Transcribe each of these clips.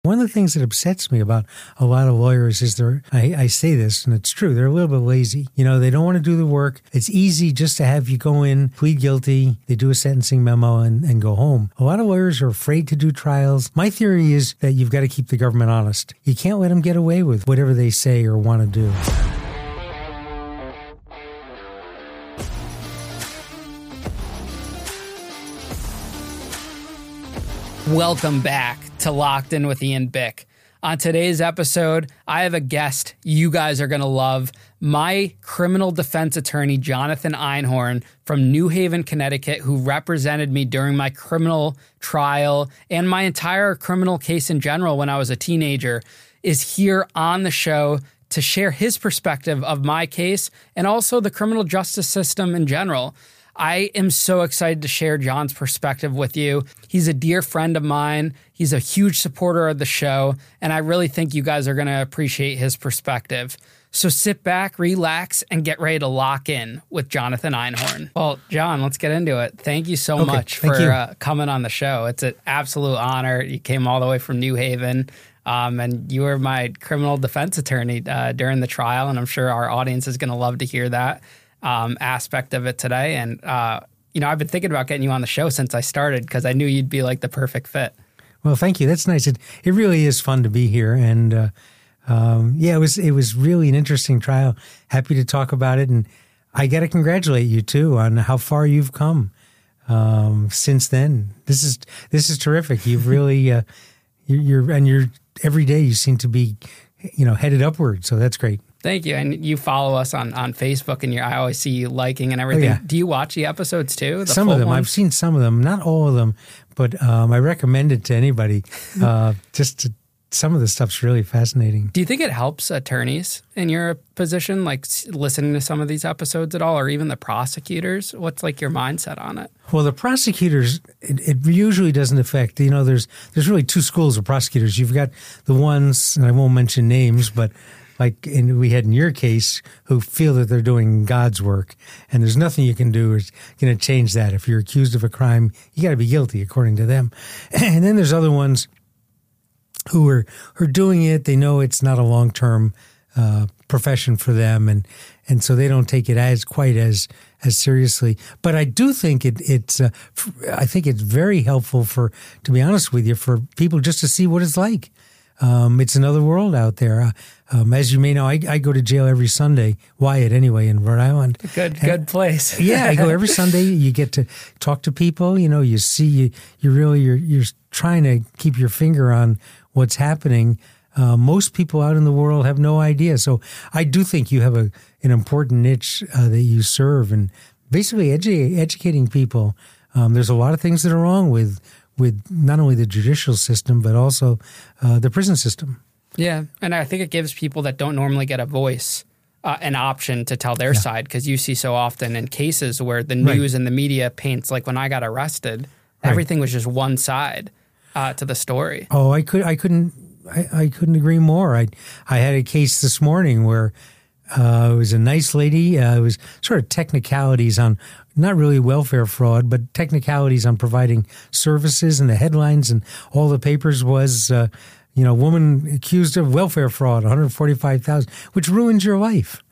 One of the things that upsets me about a lot of lawyers is I say this, and it's true, they're a little bit lazy. They don't want to do the work. It's easy just to have you go in, plead guilty, they do a sentencing memo, and go home. A lot of lawyers are afraid to do trials. My theory is that you've got to keep the government honest. You can't let them get away with whatever they say or want to do. Welcome back to Locked In with Ian Bick. On today's episode, I have a guest you guys are going to love. My criminal defense attorney, Jonathan Einhorn from New Haven, Connecticut, who represented me during my criminal trial and my entire criminal case in general when I was a teenager, is here on the show to share his perspective of my case and also the criminal justice system in general. I am so excited to share John's perspective with you. He's a dear friend of mine. He's a huge supporter of the show, and I really think you guys are going to appreciate his perspective. So sit back, relax, and get ready to lock in with Jonathan Einhorn. Well, John, let's get into it. Thank you so much for coming on the show. It's an absolute honor. You came all the way from New Haven, and you were my criminal defense attorney during the trial, and I'm sure our audience is going to love to hear that aspect of it today. And, I've been thinking about getting you on the show since I started because I knew you'd be like the perfect fit. Well, thank you. That's nice. It really is fun to be here. And, it was really an interesting trial. Happy to talk about it. And I got to congratulate you too on how far you've come, since then. This is terrific. You've really, you're every day you seem to be, headed upward. So that's great. Thank you. And you follow us on Facebook, and I always see you liking and everything. Oh, yeah. Do you watch the episodes too? Some of them. I've seen some of them, not all of them, but I recommend it to anybody. Some of the stuff's really fascinating. Do you think it helps attorneys in your position, like listening to some of these episodes at all, or even the prosecutors? What's like your mindset on it? Well, the prosecutors, it usually doesn't affect, there's really two schools of prosecutors. You've got the ones, and I won't mention names, but like we had in your case, who feel that they're doing God's work, and there's nothing you can do is going to change that. If you're accused of a crime, you got to be guilty according to them. And then there's other ones who are doing it. They know it's not a long-term profession for them, and so they don't take it quite as seriously. But I do think it's very helpful to be honest with you, for people just to see what it's like. It's another world out there. As you may know, I go to jail every Sunday, Wyatt anyway, in Rhode Island. Good place. Yeah, I go every Sunday. You get to talk to people. You see, you're trying to keep your finger on what's happening. Most people out in the world have no idea. So I do think you have an important niche that you serve, and basically educating people. There's a lot of things that are wrong with not only the judicial system, but also the prison system. Yeah, and I think it gives people that don't normally get a voice an option to tell their side, because you see so often in cases where the news and the media paints, like when I got arrested, everything was just one side to the story. Oh, I couldn't agree more. I had a case this morning where it was a nice lady. It was sort of technicalities on, not really welfare fraud, but technicalities on providing services, and the headlines and all the papers was, woman accused of welfare fraud, $145,000, which ruins your life.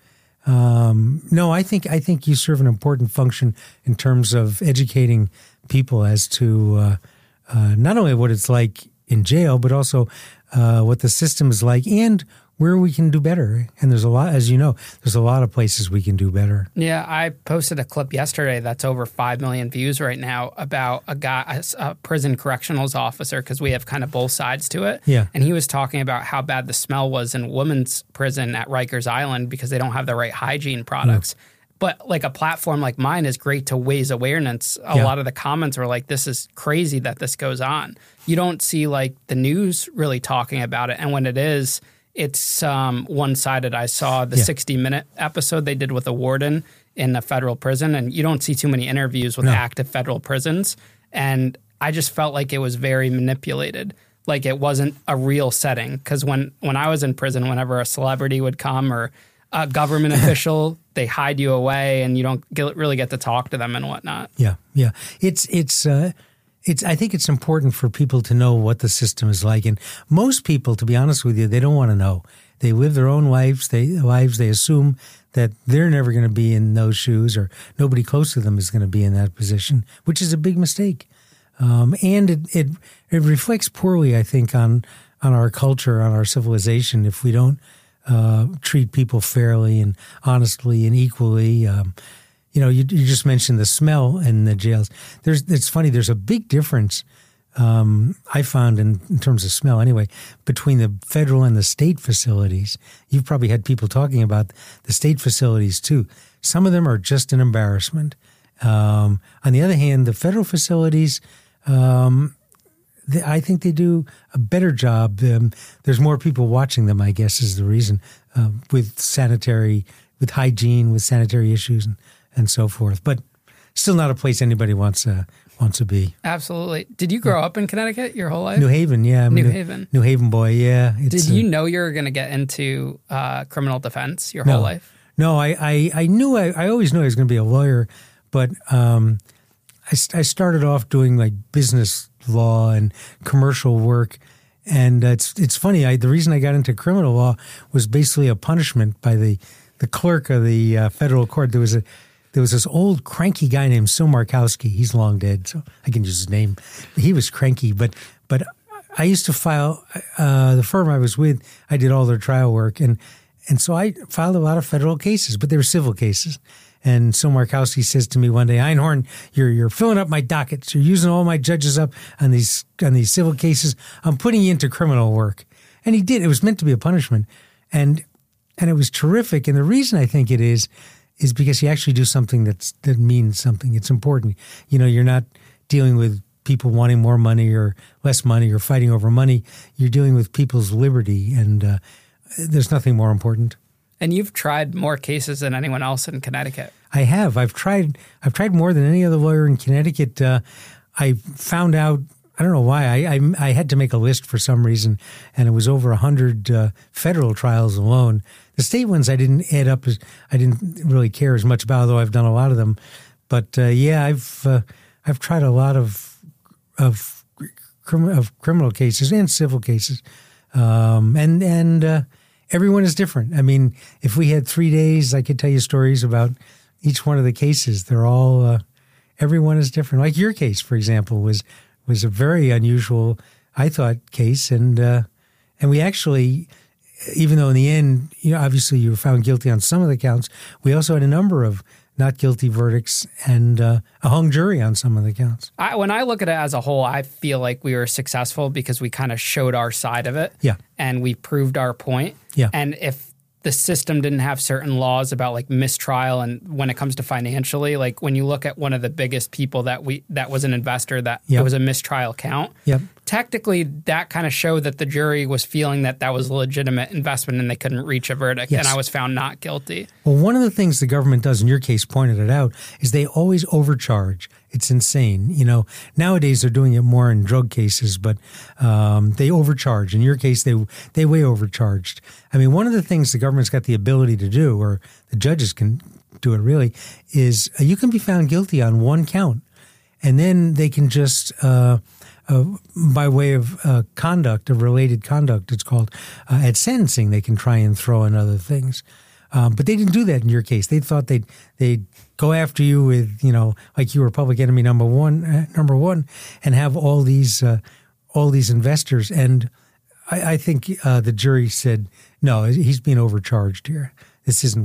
No, I think you serve an important function in terms of educating people as to not only what it's like in jail, but also what the system is like and where we can do better. And there's a lot, as you know, there's a lot of places we can do better. Yeah, I posted a clip yesterday that's over 5 million views right now about a prison correctionals officer, because we have kind of both sides to it. Yeah. And he was talking about how bad the smell was in women's prison at Rikers Island because they don't have the right hygiene products. No. But like a platform like mine is great to raise awareness. A lot of the comments were like, this is crazy that this goes on. You don't see like the news really talking about it. And when it is, it's one-sided. I saw the 60-minute episode they did with a warden in a federal prison, and you don't see too many interviews with active federal prisons. And I just felt like it was very manipulated. Like it wasn't a real setting. Because when I was in prison, whenever a celebrity would come or a government official, they hide you away and you don't really get to talk to them and whatnot. Yeah. It's I think it's important for people to know what the system is like. And most people, to be honest with you, they don't want to know. They live their own lives. They assume that they're never going to be in those shoes, or nobody close to them is going to be in that position, which is a big mistake. And it reflects poorly, I think, on our culture, on our civilization, if we don't treat people fairly and honestly and equally. You just mentioned the smell in the jails. It's funny. There's a big difference I found in terms of smell anyway between the federal and the state facilities. You've probably had people talking about the state facilities too. Some of them are just an embarrassment. On the other hand, the federal facilities, I think they do a better job. There's more people watching them, I guess, is the reason, with hygiene, with sanitary issues and so forth. But still not a place anybody wants to be. Absolutely. Did you grow up in Connecticut your whole life? New Haven, yeah. New Haven. New Haven boy, yeah. Did you know you were going to get into criminal defense your whole life? No, I always knew I was going to be a lawyer, but I started off doing like business law and commercial work. And it's funny. The reason I got into criminal law was basically a punishment by the clerk of the federal court. There was this old cranky guy named Sil Markowski. He's long dead, so I can use his name. He was cranky, but I used to file the firm I was with. I did all their trial work, and so I filed a lot of federal cases, but they were civil cases. And Sil Markowski says to me one day, "Einhorn, you're filling up my dockets. You're using all my judges up on these civil cases. I'm putting you into criminal work." And he did. It was meant to be a punishment, and it was terrific. And the reason I think it is because you actually do something that means something. It's important. You're not dealing with people wanting more money or less money or fighting over money. You're dealing with people's liberty, and there's nothing more important. And you've tried more cases than anyone else in Connecticut. I have. I've tried more than any other lawyer in Connecticut. I found out, I don't know why, I had to make a list for some reason, and it was over 100 federal trials alone. The state ones I didn't add up, I didn't really care as much about, although I've done a lot of them. But I've tried a lot of criminal cases and civil cases, and everyone is different. I mean, if we had 3 days, I could tell you stories about each one of the cases. They're all everyone is different. Like your case, for example, was a very unusual, I thought, case, and we actually, even though in the end, obviously you were found guilty on some of the counts, we also had a number of not guilty verdicts and a hung jury on some of the counts. When I look at it as a whole, I feel like we were successful because we kind of showed our side of it. Yeah. And we proved our point. Yeah. And if the system didn't have certain laws about like mistrial, and when it comes to financially, like when you look at one of the biggest people that was an investor that it was a mistrial count. Yep. Technically, that kind of showed that the jury was feeling that was a legitimate investment and they couldn't reach a verdict. Yes. And I was found not guilty. Well, one of the things the government does, in your case, pointed it out, is they always overcharge. It's insane. Nowadays they're doing it more in drug cases, but they overcharge. In your case, they way overcharged. I mean, one of the things the government's got the ability to do, or the judges can do it really, is you can be found guilty on one count, and then they can just by way of conduct, of related conduct, it's called, at sentencing, they can try and throw in other things. But they didn't do that in your case. They thought they'd go after you with, like you were public enemy number one, and have all these investors. And I think the jury said, no, he's being overcharged here. This isn't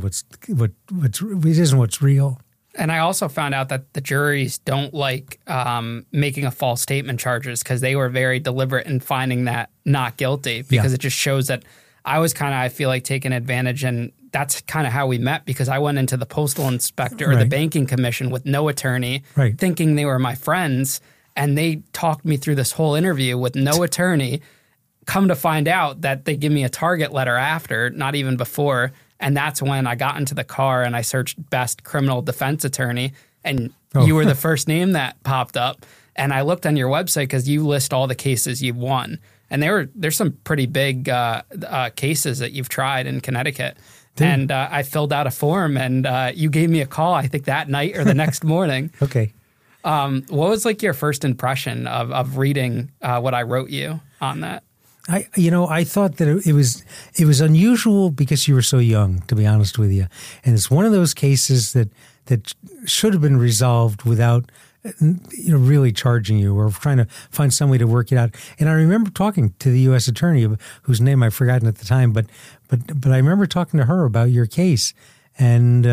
what's real. And I also found out that the juries don't like making a false statement charges because they were very deliberate in finding that not guilty, because it just shows that I was kind of, I feel like, taking advantage. And that's kind of how we met, because I went into the postal inspector or the banking commission with no attorney, thinking they were my friends. And they talked me through this whole interview with no attorney. Come to find out that they give me a target letter after, not even before. And that's when I got into the car and I searched best criminal defense attorney. And you were the first name that popped up. And I looked on your website because you list all the cases you've won. And there's some pretty big cases that you've tried in Connecticut. And I filled out a form and you gave me a call, I think that night or the next morning. Okay. What was like your first impression of reading what I wrote you on that? I thought that it was unusual because you were so young, to be honest with you. And it's one of those cases that should have been resolved without really charging you or trying to find some way to work it out. And I remember talking to the U.S. attorney, whose name I've forgotten at the time, but I remember talking to her about your case and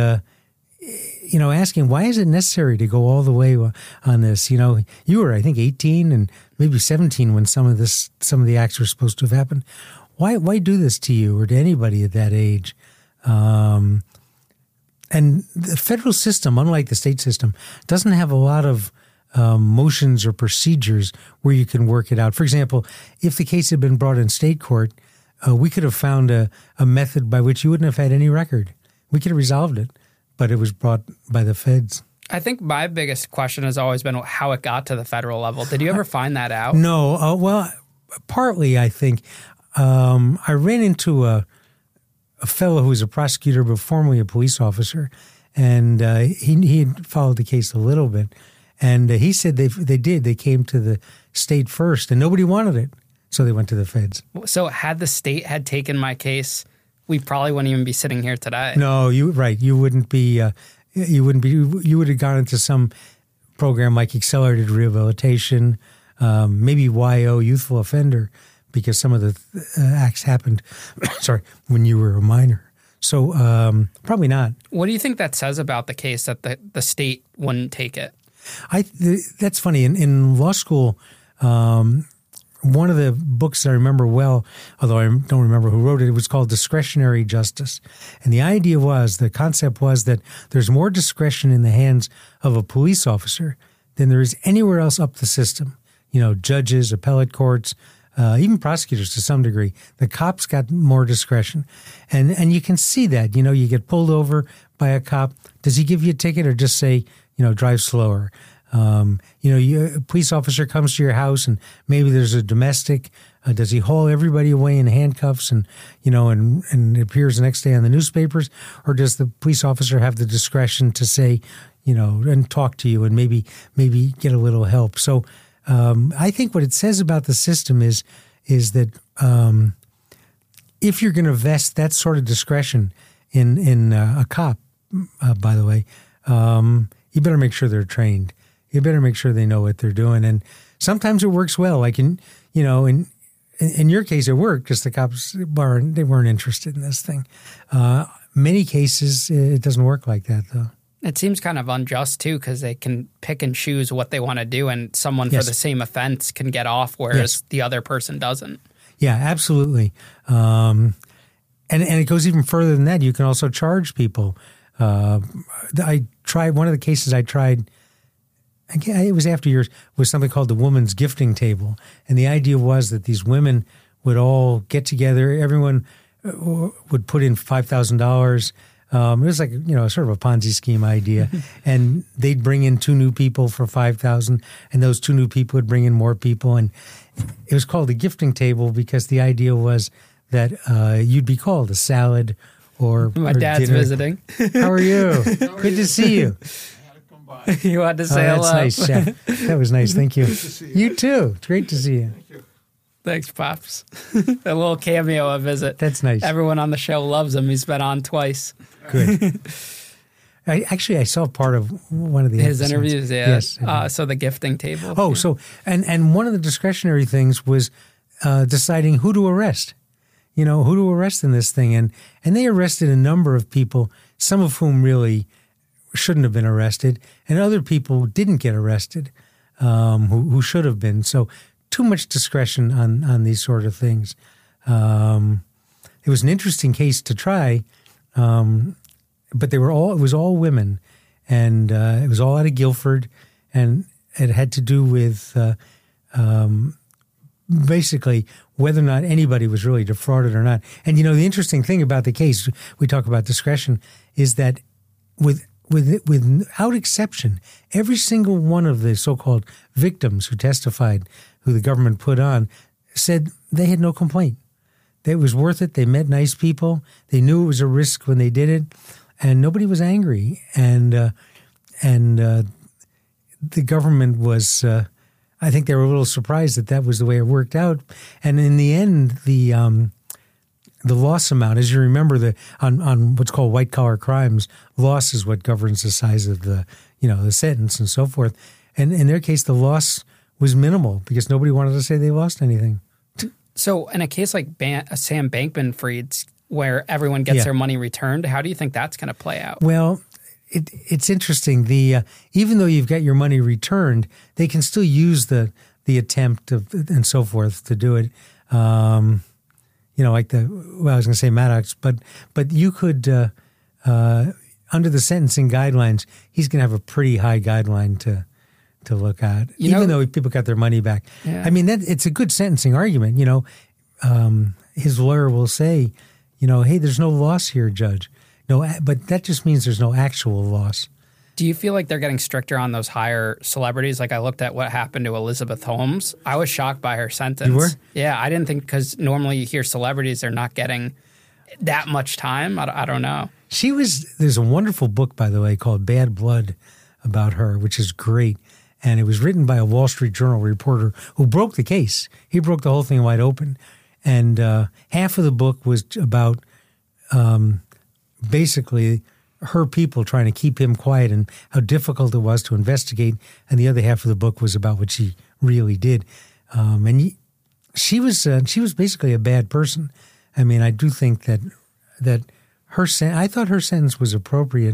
asking, why is it necessary to go all the way on this? You were, I think, 18 and maybe 17 when some of the acts were supposed to have happened. Why do this to you or to anybody at that age? And the federal system, unlike the state system, doesn't have a lot of motions or procedures where you can work it out. For example, if the case had been brought in state court, we could have found a method by which you wouldn't have had any record. We could have resolved it, but it was brought by the feds. I think my biggest question has always been how it got to the federal level. Did you ever find that out? No. Well, partly, I think. I ran into a fellow who was a prosecutor but formerly a police officer, and he had followed the case a little bit. And he said they did. They came to the state first, and nobody wanted it, so they went to the feds. So had the state had taken my case, we probably wouldn't even be sitting here today. No, you wouldn't be. You would have gone into some program like accelerated rehabilitation, maybe YO, youthful offender, because some of the acts happened, when you were a minor. So probably not. What do you think that says about the case that the state wouldn't take it? That's funny. In law school, one of the books I remember well, although I don't remember who wrote it, it was called Discretionary Justice. And the concept was that there's more discretion in the hands of a police officer than there is anywhere else up the system. Judges, appellate courts, even prosecutors to some degree. The cops got more discretion. And you can see that. You get pulled over by a cop. Does he give you a ticket or just say, drive slower? A police officer comes to your house and maybe there's a domestic. Does he haul everybody away in handcuffs and it appears the next day on the newspapers? Or does the police officer have the discretion to say, and talk to you and maybe get a little help? So I think what it says about the system is that if you're going to vest that sort of discretion in a cop, by the way, you better make sure they're trained. You better make sure they know what they're doing. And sometimes it works well. Like in your case, it worked because the cops weren't interested in this thing. Many cases, it doesn't work like that, though. It seems kind of unjust, too, because they can pick and choose what they want to do, and someone for the same offense can get off, whereas the other person doesn't. Yeah, absolutely. And it goes even further than that. You can also charge people. I tried one of the cases I tried. It was after yours, was something called the Woman's Gifting Table. And the idea was that these women would all get together. Everyone would put in $5,000. It was like, sort of a Ponzi scheme idea. And they'd bring in 2 new people for $5,000. And those 2 new people would bring in more people. And it was called a gifting table because the idea was that you'd be called a salad or My dad's dinner. Visiting. How are you? Good to see you. You had to say hello. That's nice, Chef. That was nice. Thank you. You too. It's great to see you. Thank you. Thanks, Pops. A little cameo, a visit. That's nice. Everyone on the show loves him. He's been on twice. Good. I saw part of one of his episodes. interviews. Yeah. Yes. So the gifting table. Oh, so and one of the discretionary things was deciding who to arrest. Who to arrest in this thing, and they arrested a number of people, some of whom really shouldn't have been arrested, and other people didn't get arrested who should have been. So too much discretion on these sort of things. It was an interesting case to try, but it was all women, and it was all out of Guilford, and it had to do with basically whether or not anybody was really defrauded or not. And the interesting thing about the case, we talk about discretion, is that without exception, every single one of the so-called victims who testified, who the government put on, said they had no complaint. It was worth it. They met nice people. They knew it was a risk when they did it, and nobody was angry. And the government was, I think they were a little surprised that that was the way it worked out. And in the end, the loss amount, as you remember, on what's called white collar crimes, loss is what governs the size of the sentence and so forth. And in their case, the loss was minimal because nobody wanted to say they lost anything. So in a case like Sam Bankman-Fried's, where everyone gets their money returned, how do you think that's going to play out? Well, it's interesting. Even though you've got your money returned, they can still use the attempt and so forth to do it. Like I was going to say Maddox, but you could under the sentencing guidelines, he's going to have a pretty high guideline to look at, even though people got their money back. Yeah. I mean, it's a good sentencing argument. His lawyer will say, hey, there's no loss here, Judge. No, but that just means there's no actual loss. Do you feel like they're getting stricter on those higher celebrities? Like I looked at what happened to Elizabeth Holmes. I was shocked by her sentence. You were? Yeah, I didn't think, because normally you hear celebrities, they're not getting that much time. I don't know. There's a wonderful book, by the way, called Bad Blood about her, which is great. And it was written by a Wall Street Journal reporter who broke the case. He broke the whole thing wide open. And half of the book was about basically her people trying to keep him quiet and how difficult it was to investigate. And the other half of the book was about what she really did. She was basically a bad person. I mean, I do think that I thought her sentence was appropriate.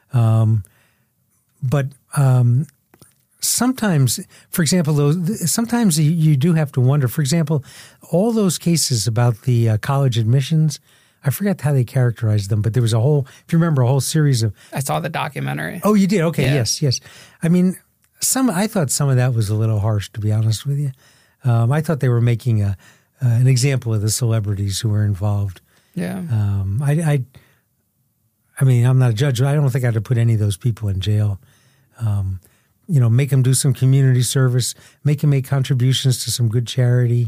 But sometimes, for example, sometimes you do have to wonder. For example, all those cases about the college admissions, I forgot how they characterized them, but there was if you remember, a whole series of... I saw the documentary. Oh, you did? Okay, yeah. Yes. I mean, I thought some of that was a little harsh, to be honest with you. I thought they were making an example of the celebrities who were involved. Yeah. I mean, I'm not a judge. I don't think I'd have put any of those people in jail. Make them do some community service, make them make contributions to some good charity.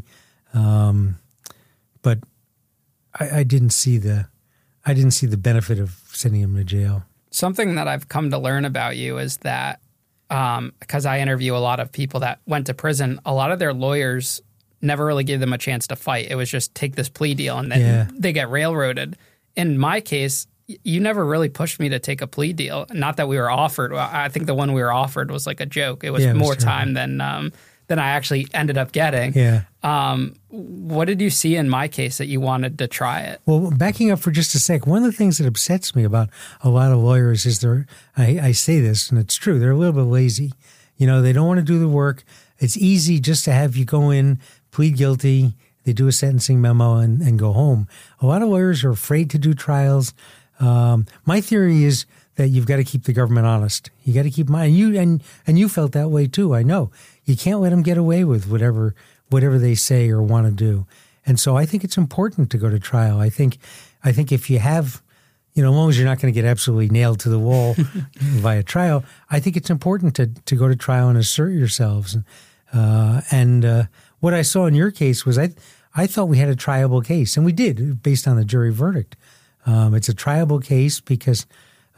But I didn't see the benefit of sending them to jail. Something that I've come to learn about you is that because I interview a lot of people that went to prison, a lot of their lawyers never really gave them a chance to fight. It was just take this plea deal and then they get railroaded. In my case, you never really pushed me to take a plea deal. Not that we were offered. I think the one we were offered was like a joke. It was more time than I actually ended up getting. Yeah. What did you see in my case that you wanted to try it? Well, backing up for just a sec, one of the things that upsets me about a lot of lawyers is I say this, and it's true, they're a little bit lazy. They don't want to do the work. It's easy just to have you go in, plead guilty, they do a sentencing memo, and go home. A lot of lawyers are afraid to do trials. My theory is that you've got to keep the government honest. You got to keep and you felt that way too. I know you can't let them get away with whatever they say or want to do. And so I think it's important to go to trial. I think if you have, as long as you're not going to get absolutely nailed to the wall via trial, I think it's important to go to trial and assert yourselves. And what I saw in your case was I thought we had a triable case, and we did based on the jury verdict. It's a triable case because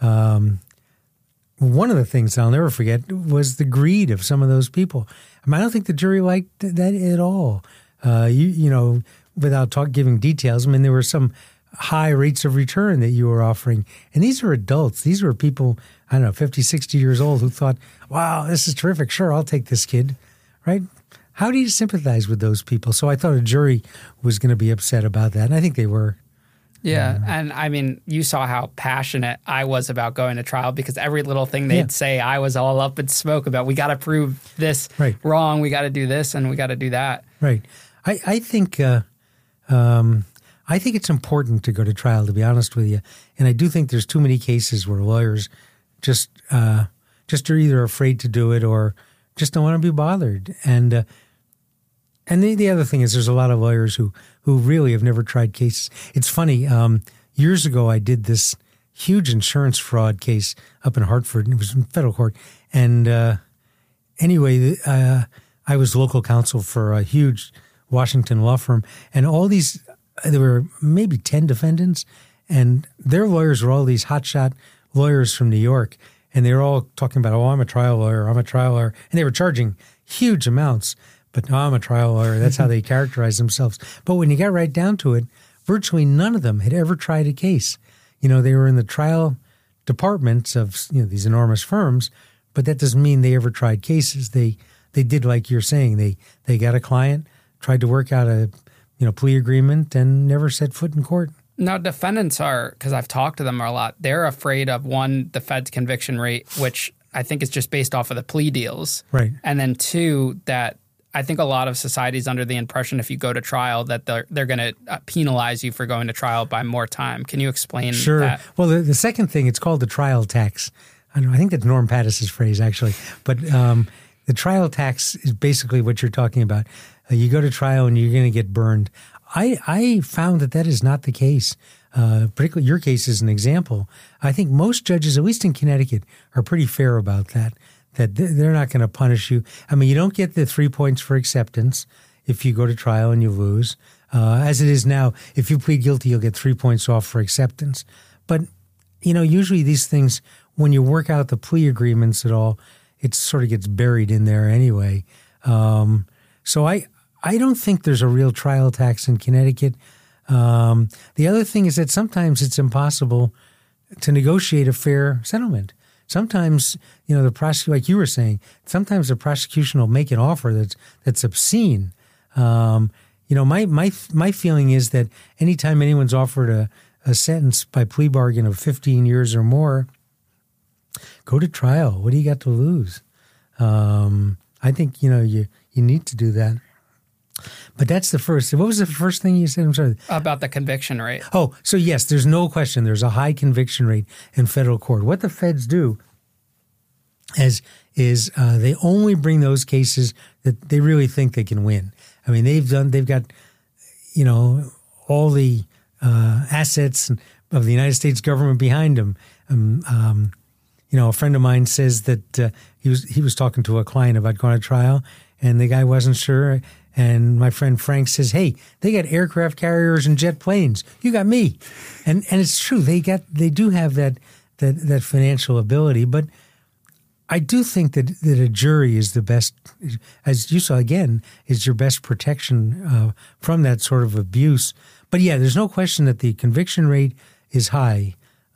one of the things I'll never forget was the greed of some of those people. I mean, I don't think the jury liked that at all. Without giving details, I mean, there were some high rates of return that you were offering. And these are adults. These were people, I don't know, 50, 60 years old who thought, wow, this is terrific. Sure, I'll take this kid, right? How do you sympathize with those people? So I thought a jury was going to be upset about that, and I think they were. Yeah, and I mean, you saw how passionate I was about going to trial because every little thing they'd say, I was all up in smoke about. We got to prove this wrong. We got to do this, and we got to do that. Right. I think it's important to go to trial, to be honest with you, and I do think there's too many cases where lawyers just are either afraid to do it or just don't want to be bothered. And the other thing is there's a lot of lawyers who really have never tried cases. It's funny. Years ago, I did this huge insurance fraud case up in Hartford, and it was in federal court. And anyway, I was local counsel for a huge Washington law firm. And there were maybe 10 defendants, and their lawyers were all these hotshot lawyers from New York. and they were all talking about, I'm a trial lawyer, I'm a trial lawyer. And they were charging huge amounts, but I'm a trial lawyer. That's how they characterize themselves. But when you got right down to it, virtually none of them had ever tried a case. They were in the trial departments of these enormous firms, but that doesn't mean they ever tried cases. They did like you're saying. They got a client, tried to work out a plea agreement, and never set foot in court. Now, defendants are, because I've talked to them a lot, they're afraid of, one, the Fed's conviction rate, which I think is just based off of the plea deals. Right. And then two, that I think a lot of society's under the impression if you go to trial that they're going to penalize you for going to trial by more time. Can you explain Sure. that? Well, the second thing, it's called the trial tax. I think that's Norm Pattis's phrase, actually. But the trial tax is basically what you're talking about. You go to trial and you're going to get burned. I found that is not the case. Particularly your case is an example. I think most judges, at least in Connecticut, are pretty fair about that they're not going to punish you. I mean, you don't get the 3 points for acceptance if you go to trial and you lose. As it is now, if you plead guilty, you'll get 3 points off for acceptance. But, usually these things, when you work out the plea agreements at all, it sort of gets buried in there anyway. So I don't think there's a real trial tax in Connecticut. The other thing is that sometimes it's impossible to negotiate a fair settlement. Sometimes, the prosecution, like you were saying, sometimes the prosecution will make an offer that's obscene. My feeling is that anytime anyone's offered a sentence by plea bargain of 15 years or more, go to trial. What do you got to lose? I think, you need to do that. But that's the first. What was the first thing you said? I'm sorry. About the conviction rate. Oh, so yes, there's no question. There's a high conviction rate in federal court. What the feds do is they only bring those cases that they really think they can win. I mean, they've got, all the assets of the United States government behind them. A friend of mine says that he was talking to a client about going to trial, and the guy wasn't sure. And my friend Frank says, "Hey, they got aircraft carriers and jet planes. You got me." And it's true. They do have that financial ability. But I do think that a jury is the best, as you saw again, is your best protection from that sort of abuse. But yeah, there's no question that the conviction rate is high,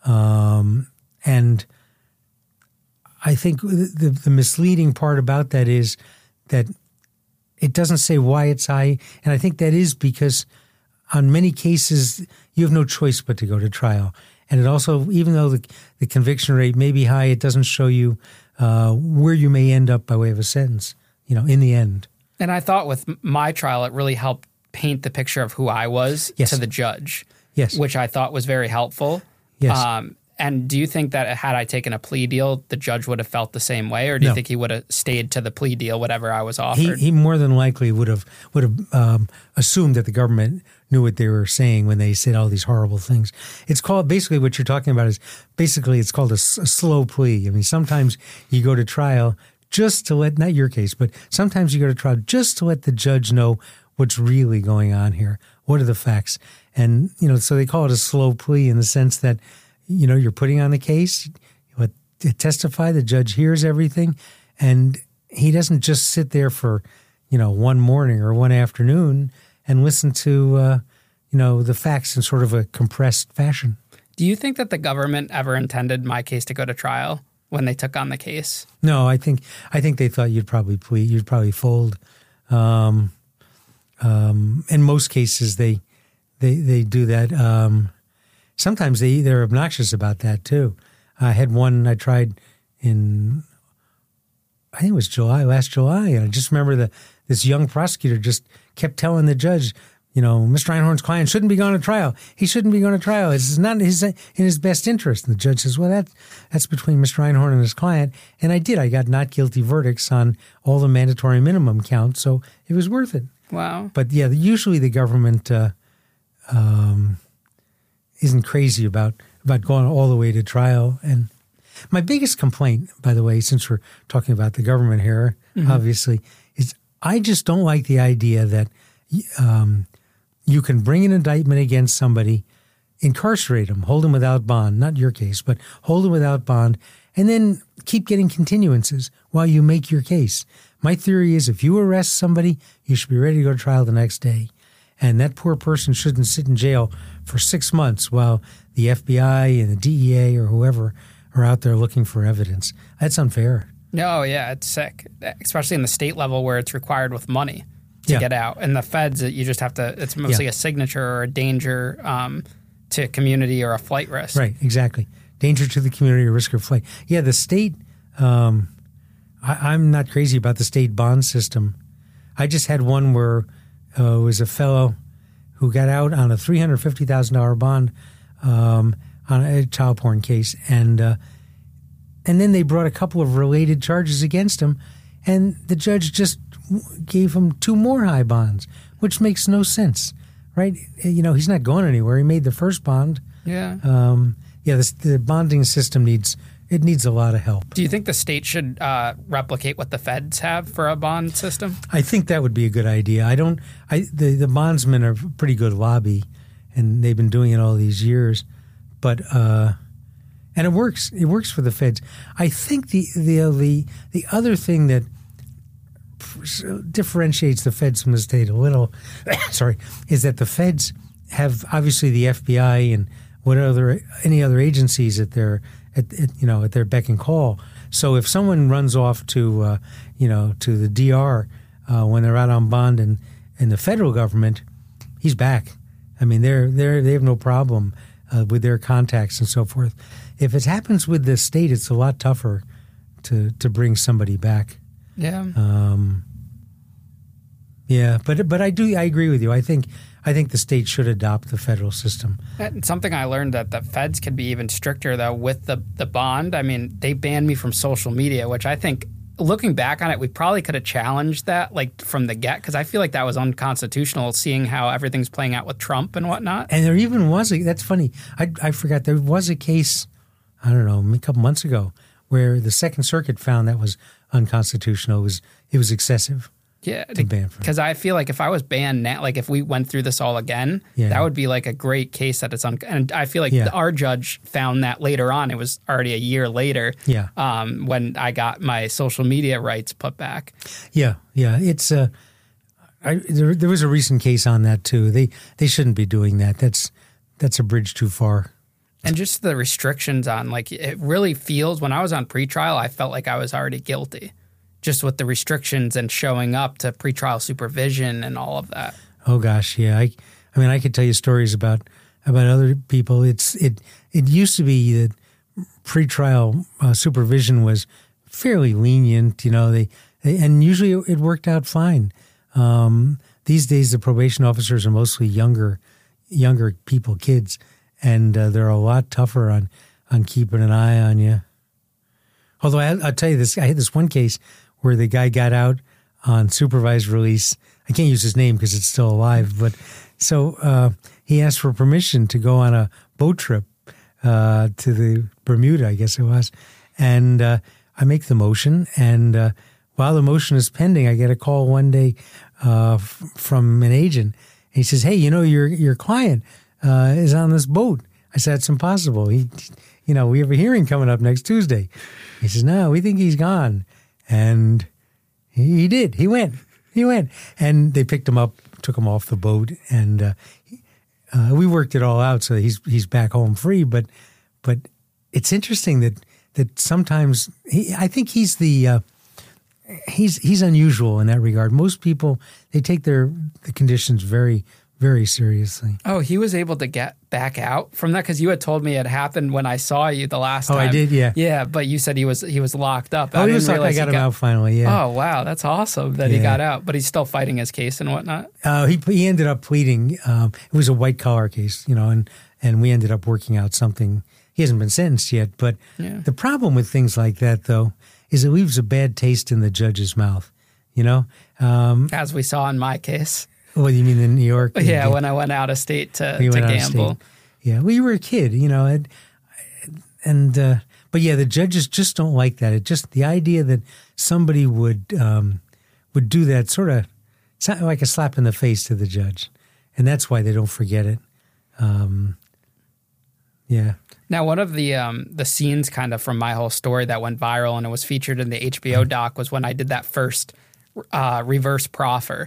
and I think the misleading part about that is that it doesn't say why it's high, and I think that is because on many cases you have no choice but to go to trial. And it also, even though the conviction rate may be high, it doesn't show you where you may end up by way of a sentence, in the end. And I thought with my trial, it really helped paint the picture of who I was Yes. to the judge, Yes. which I thought was very helpful. Yes. And do you think that had I taken a plea deal, the judge would have felt the same way, or do you No. think he would have stayed to the plea deal, whatever I was offered? He more than likely would have assumed that the government knew what they were saying when they said all these horrible things. It's called, basically what you're talking about is basically it's called a slow plea. I mean, sometimes you go to trial just to let, not your case, but sometimes you go to trial just to let the judge know what's really going on here. What are the facts? And, so they call it a slow plea in the sense that, you're putting on the case, you testify, the judge hears everything, and he doesn't just sit there for, one morning or one afternoon and listen to, the facts in sort of a compressed fashion. Do you think that the government ever intended my case to go to trial when they took on the case? No, I think they thought you'd probably fold. In most cases, they do that. Sometimes they're obnoxious about that too. I had one I tried in, I think it was last July, and I just remember this young prosecutor just kept telling the judge, Mr. Einhorn's client shouldn't be going to trial. He shouldn't be going to trial. It's not in his best interest. And the judge says, well, that's between Mr. Einhorn and his client. And I did. I got not guilty verdicts on all the mandatory minimum counts, so it was worth it. Wow. But yeah, usually the government isn't crazy about going all the way to trial. And my biggest complaint, by the way, since we're talking about the government here, obviously, is I just don't like the idea that you can bring an indictment against somebody, incarcerate them, hold them without bond, not your case, but hold them without bond, and then keep getting continuances while you make your case. My theory is if you arrest somebody, you should be ready to go to trial the next day. And that poor person shouldn't sit in jail for 6 months while the FBI and the DEA or whoever are out there looking for evidence. That's unfair. No, yeah, it's sick, especially in the state level where it's required with money to get out. And the feds, you just have to, it's mostly a signature or a danger to community or a flight risk. Right, exactly. Danger to the community or risk of flight. Yeah, the state, I'm not crazy about the state bond system. I just had one where it was a fellow who got out on a $350,000 bond on a child porn case. And then they brought a couple of related charges against him, and the judge just gave him 2 more high bonds, which makes no sense, right? You know, he's not going anywhere. He made the first bond. Yeah. The bonding system needs a lot of help. Do you think the state should replicate what the feds have for a bond system? I think that would be a good idea. The bondsmen are a pretty good lobby, and they've been doing it all these years, but and it works. It works for the feds. I think the other thing that differentiates the feds from the state a little, is that the feds have obviously the FBI and any other agencies at their beck and call. So if someone runs off to the DR when they're out on bond in the federal government, he's back. I mean, they have no problem with their contacts and so forth. If it happens with the state, it's a lot tougher to bring somebody back. Yeah. But I agree with you. I think the state should adopt the federal system. And something I learned that the feds can be even stricter though with the bond. I mean, they banned me from social media, which I think, looking back on it, we probably could have challenged that like from the get, because I feel like that was unconstitutional, seeing how everything's playing out with Trump and whatnot. And there even was that's funny. I forgot there was a case, I don't know, a couple months ago, where the Second Circuit found that was unconstitutional. It was excessive. Yeah, because I feel like if I was banned now, like if we went through this all again, that would be like a great case that it's and I feel like our judge found that later on. It was already a year later. When I got my social media rights put back. Yeah. It's there was a recent case on that too. They shouldn't be doing that. That's a bridge too far. And just the restrictions on, like, it really feels, when I was on pretrial, I felt like I was already guilty. Just with the restrictions and showing up to pretrial supervision and all of that. Oh gosh, yeah. I mean, I could tell you stories about other people. It used to be that pretrial supervision was fairly lenient. You know, they and usually it worked out fine. These days, the probation officers are mostly younger people, kids, and they're a lot tougher on keeping an eye on you. Although I'll tell you this, I had this one case where the guy got out on supervised release. I can't use his name because it's still alive, but so he asked for permission to go on a boat trip to the Bermuda, I guess it was. And I make the motion, and while the motion is pending, I get a call one day from an agent. And he says, "Hey, your client is on this boat." I said, "It's impossible. We have a hearing coming up next Tuesday." He says, "No, we think he's gone." And he did. He went. And they picked him up, took him off the boat, and we worked it all out so he's back home free. But it's interesting that sometimes I think he's he's unusual in that regard. Most people, they take the conditions very, very seriously. Oh, he was able to get back out from that, because you had told me it happened when I saw you the last time. Oh, I did, yeah. Yeah, but you said he was locked up. Oh, he was locked. I got him out finally, yeah. Oh, wow, that's awesome that he got out. But he's still fighting his case and whatnot? He ended up pleading. It was a white-collar case, and we ended up working out something. He hasn't been sentenced yet, but the problem with things like that, though, is it leaves a bad taste in the judge's mouth, As we saw in my case. What do you mean in New York? Yeah, when I went out of state to gamble. Yeah, well, you were a kid, but yeah, the judges just don't like that. It just, the idea that somebody would do that sort of sound like a slap in the face to the judge, and that's why they don't forget it. Yeah. Now, one of the scenes kind of from my whole story that went viral and it was featured in the HBO doc was when I did that first reverse proffer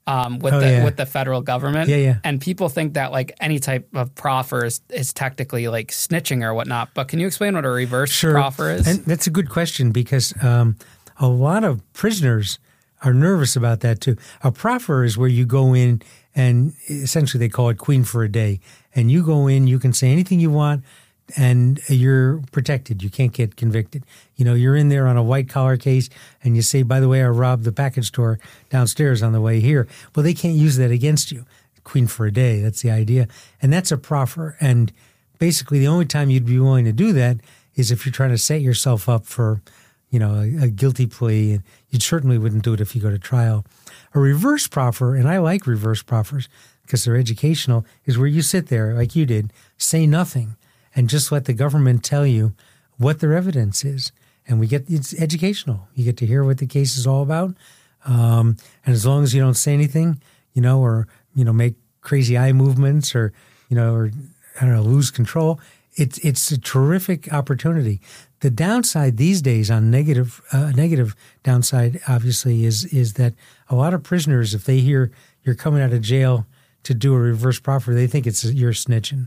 with the federal government. Yeah, yeah. And people think that like any type of proffer is technically like snitching or whatnot. But can you explain what a reverse proffer is? And that's a good question because a lot of prisoners are nervous about that too. A proffer is where you go in and essentially they call it queen for a day. And you go in, you can say anything you want, and you're protected. You can't get convicted. You know, you're in there on a white-collar case, and you say, by the way, I robbed the package store downstairs on the way here. Well, they can't use that against you. Queen for a day, that's the idea. And that's a proffer. And basically the only time you'd be willing to do that is if you're trying to set yourself up for, you know, a guilty plea. And you certainly wouldn't do it if you go to trial. A reverse proffer, and I like reverse proffers because they're educational, is where you sit there, like you did, say nothing, and just let the government tell you what their evidence is. And it's educational. You get to hear what the case is all about. And as long as you don't say anything, you know, or, you know, make crazy eye movements or, you know, or, I don't know, lose control, it's a terrific opportunity. The downside these days on negative downside, obviously, is that a lot of prisoners, if they hear you're coming out of jail to do a reverse proffer, they think you're snitching.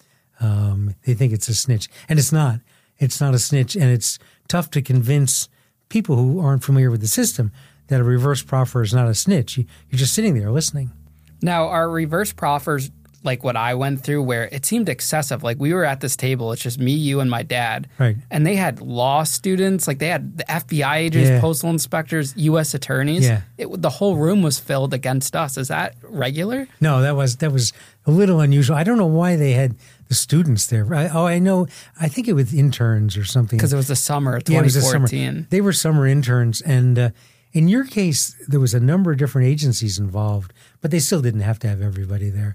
They think it's a snitch. And it's not. It's not a snitch. And it's tough to convince people who aren't familiar with the system that a reverse proffer is not a snitch. You're just sitting there listening. Now, are reverse proffers like what I went through where it seemed excessive? Like we were at this table, it's just me, you, and my dad. Right. And they had law students, like they had the FBI agents, postal inspectors, U.S. attorneys. Yeah. The whole room was filled against us. Is that regular? No, that was a little unusual. I don't know why they had the students there. I know. I think it was interns or something. Because it was the summer of 2014. Yeah, it was the summer. They were summer interns. And in your case, there was a number of different agencies involved, but they still didn't have to have everybody there.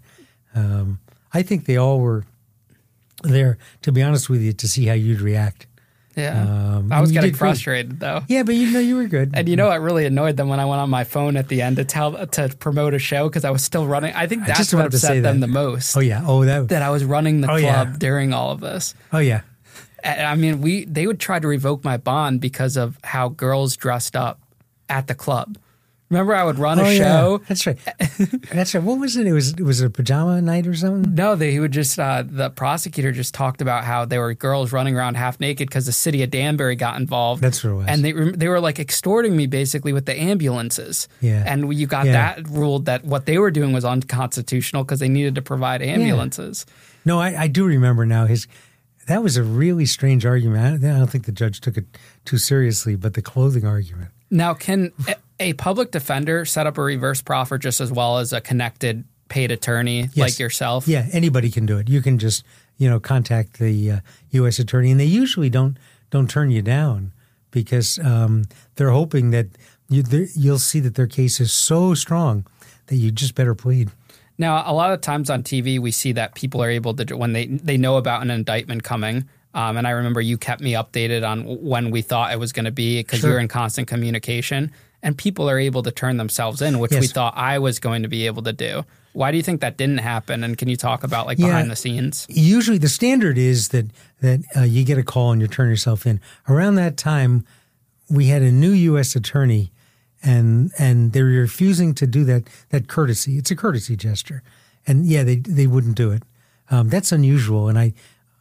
I think they all were there, to be honest with you, to see how you'd react. Yeah. I was getting frustrated, though. Yeah, but you were good. And it really annoyed them when I went on my phone at the end to promote a show because I was still running. I think that's what upset them the most. Oh, yeah. Oh, that I was running the club during all of this. Oh, yeah. I mean, they would try to revoke my bond because of how girls dressed up at the club. Remember, I would run a show. Yeah. That's right. That's right. What was it? It was a pajama night or something? No, he would just, the prosecutor just talked about how there were girls running around half naked because the city of Danbury got involved. That's what it was. And they were like extorting me basically with the ambulances. Yeah. And you got that ruled that what they were doing was unconstitutional because they needed to provide ambulances. Yeah. No, I do remember now. That was a really strange argument. I don't think the judge took it too seriously, but the clothing argument. Now, can a public defender set up a reverse proffer just as well as a connected paid attorney like yourself? Yeah, anybody can do it. You can just, contact the U.S. attorney, and they usually don't turn you down because they're hoping that you'll see that their case is so strong that you just better plead. Now, a lot of times on TV, we see that people are able to, when they know about an indictment coming, and I remember you kept me updated on when we thought it was going to be because you were in constant communication. And people are able to turn themselves in, which we thought I was going to be able to do. Why do you think that didn't happen? And can you talk about behind the scenes? Usually the standard is that you get a call and you turn yourself in. Around that time, we had a new U.S. attorney, and they were refusing to do that courtesy. It's a courtesy gesture. And, they wouldn't do it. That's unusual. And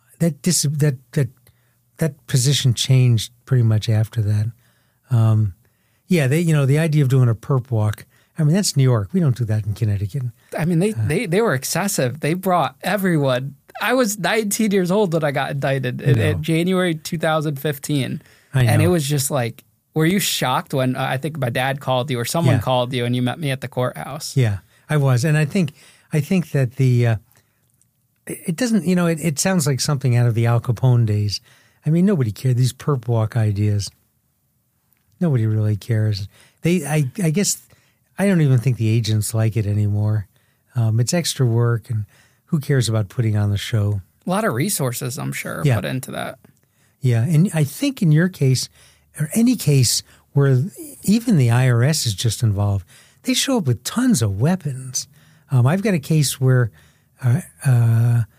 that position changed pretty much after that. The idea of doing a perp walk, I mean, that's New York. We don't do that in Connecticut. I mean, they were excessive. They brought everyone. I was 19 years old when I got indicted in January 2015. I know. And it was just like, were you shocked when I think my dad called you or someone called you and you met me at the courthouse? Yeah, I was. And I think that it doesn't, it sounds like something out of the Al Capone days. I mean, nobody cared. These perp walk ideas. Nobody really cares. I guess I don't even think the agents like it anymore. It's extra work, and who cares about putting on the show? A lot of resources, I'm sure, put into that. Yeah, and I think in your case, or any case where even the IRS is just involved, they show up with tons of weapons. I've got a case where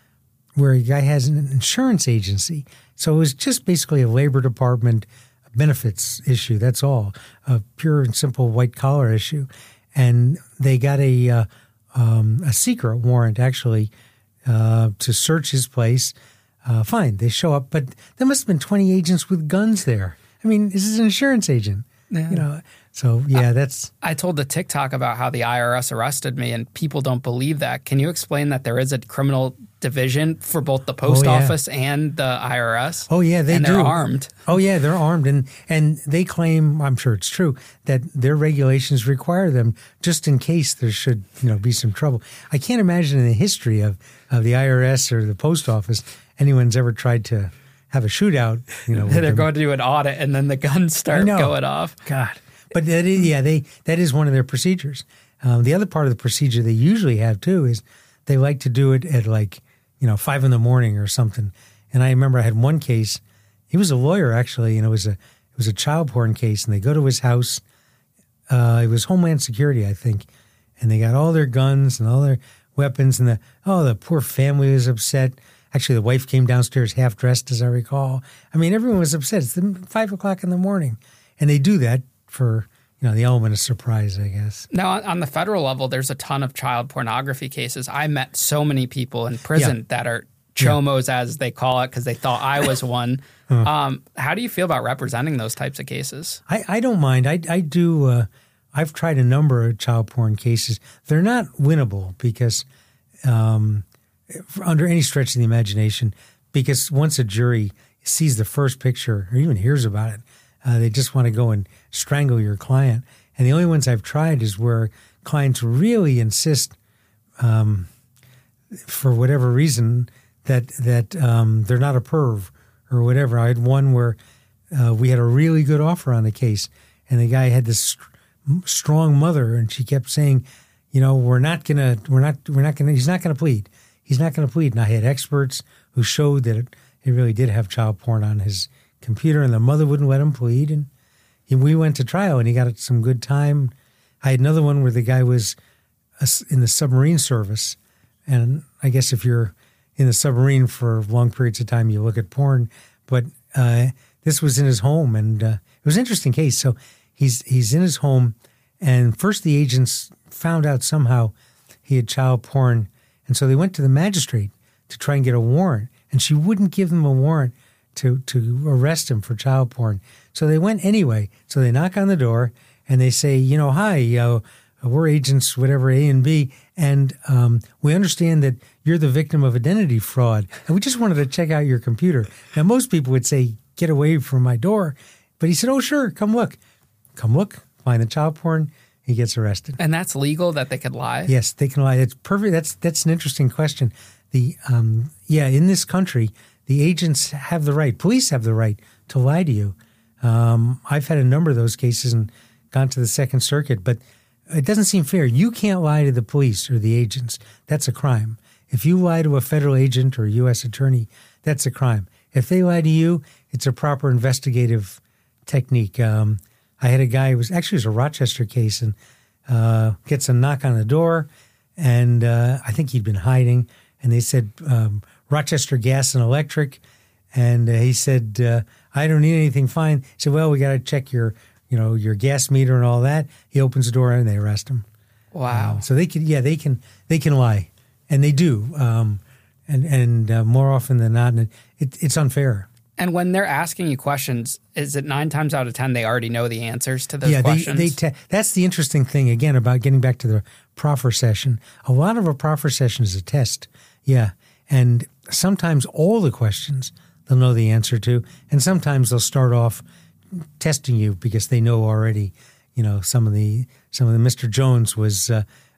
where a guy has an insurance agency. So it was just basically a Labor Department benefits issue. That's all, a pure and simple white collar issue. And they got a secret warrant actually to search his place. Fine, they show up, but there must have been 20 agents with guns there. I mean, this is an insurance agent, So yeah, that's. I told the TikTok about how the IRS arrested me, and people don't believe that. Can you explain that there is a criminal division for both the post office and the IRS? Oh yeah, they do. They're armed. Oh yeah, they're armed, and they claim, I'm sure it's true, that their regulations require them just in case there should be some trouble. I can't imagine in the history of the IRS or the post office anyone's ever tried to have a shootout. They're going to do an audit, and then the guns start going off. God, but that is one of their procedures. The other part of the procedure they usually have too is they like to do it at 5 a.m. or something. And I remember I had one case. He was a lawyer actually, and it was a child porn case. And they go to his house. It was Homeland Security, I think, and they got all their guns and all their weapons. And the poor family was upset. Actually, the wife came downstairs half dressed, as I recall. I mean, everyone was upset. It's 5 o'clock in the morning, and they do that for the element of surprise, I guess. Now, on the federal level, there's a ton of child pornography cases. I met so many people in prison that are chomos, as they call it, because they thought I was one. How do you feel about representing those types of cases? I don't mind. I do. I've tried a number of child porn cases. They're not winnable because under any stretch of the imagination, because once a jury sees the first picture or even hears about it, they just want to go and strangle your client. And the only ones I've tried is where clients really insist, for whatever reason, that they're not a perv or whatever. I had one where we had a really good offer on the case, and the guy had this strong mother, and she kept saying, he's not gonna plead. He's not going to plead. And I had experts who showed that it really did have child porn on his computer, and the mother wouldn't let him plead. And we went to trial, and he got some good time. I had another one where the guy was in the submarine service. And I guess if you're in the submarine for long periods of time, you look at porn. But this was in his home, and it was an interesting case. So he's in his home, and first the agents found out somehow he had child porn. And so they went to the magistrate to try and get a warrant, and she wouldn't give them a warrant to arrest him for child porn. So they went anyway. So they knock on the door, and they say, hi, we're agents, whatever, A and B, and we understand that you're the victim of identity fraud, and we just wanted to check out your computer. Now, most people would say, get away from my door. But he said, oh, sure, come look. Come look, find the child porn. He gets arrested. And that's legal, that they could lie? Yes, they can lie. It's perfect. That's an interesting question. In this country, the agents have the right, police have the right to lie to you. I've had a number of those cases and gone to the Second Circuit, but it doesn't seem fair. You can't lie to the police or the agents. That's a crime. If you lie to a federal agent or a U.S. attorney, that's a crime. If they lie to you, it's a proper investigative technique. I had a guy who was a Rochester case, and gets a knock on the door, and I think he'd been hiding, and they said, Rochester Gas and Electric, and he said, I don't need anything, fine. He said, well, we got to check your gas meter and all that. He opens the door, and they arrest him. Wow. So they can lie, and they do, and more often than not, and it's unfair. And when they're asking you questions, is it 9 times out of 10 they already know the answers to those questions? That's the interesting thing, again, about getting back to the proffer session. A lot of a proffer session is a test. Yeah. And sometimes all the questions they'll know the answer to, and sometimes they'll start off testing you because they know already, some of the Mr. Jones was,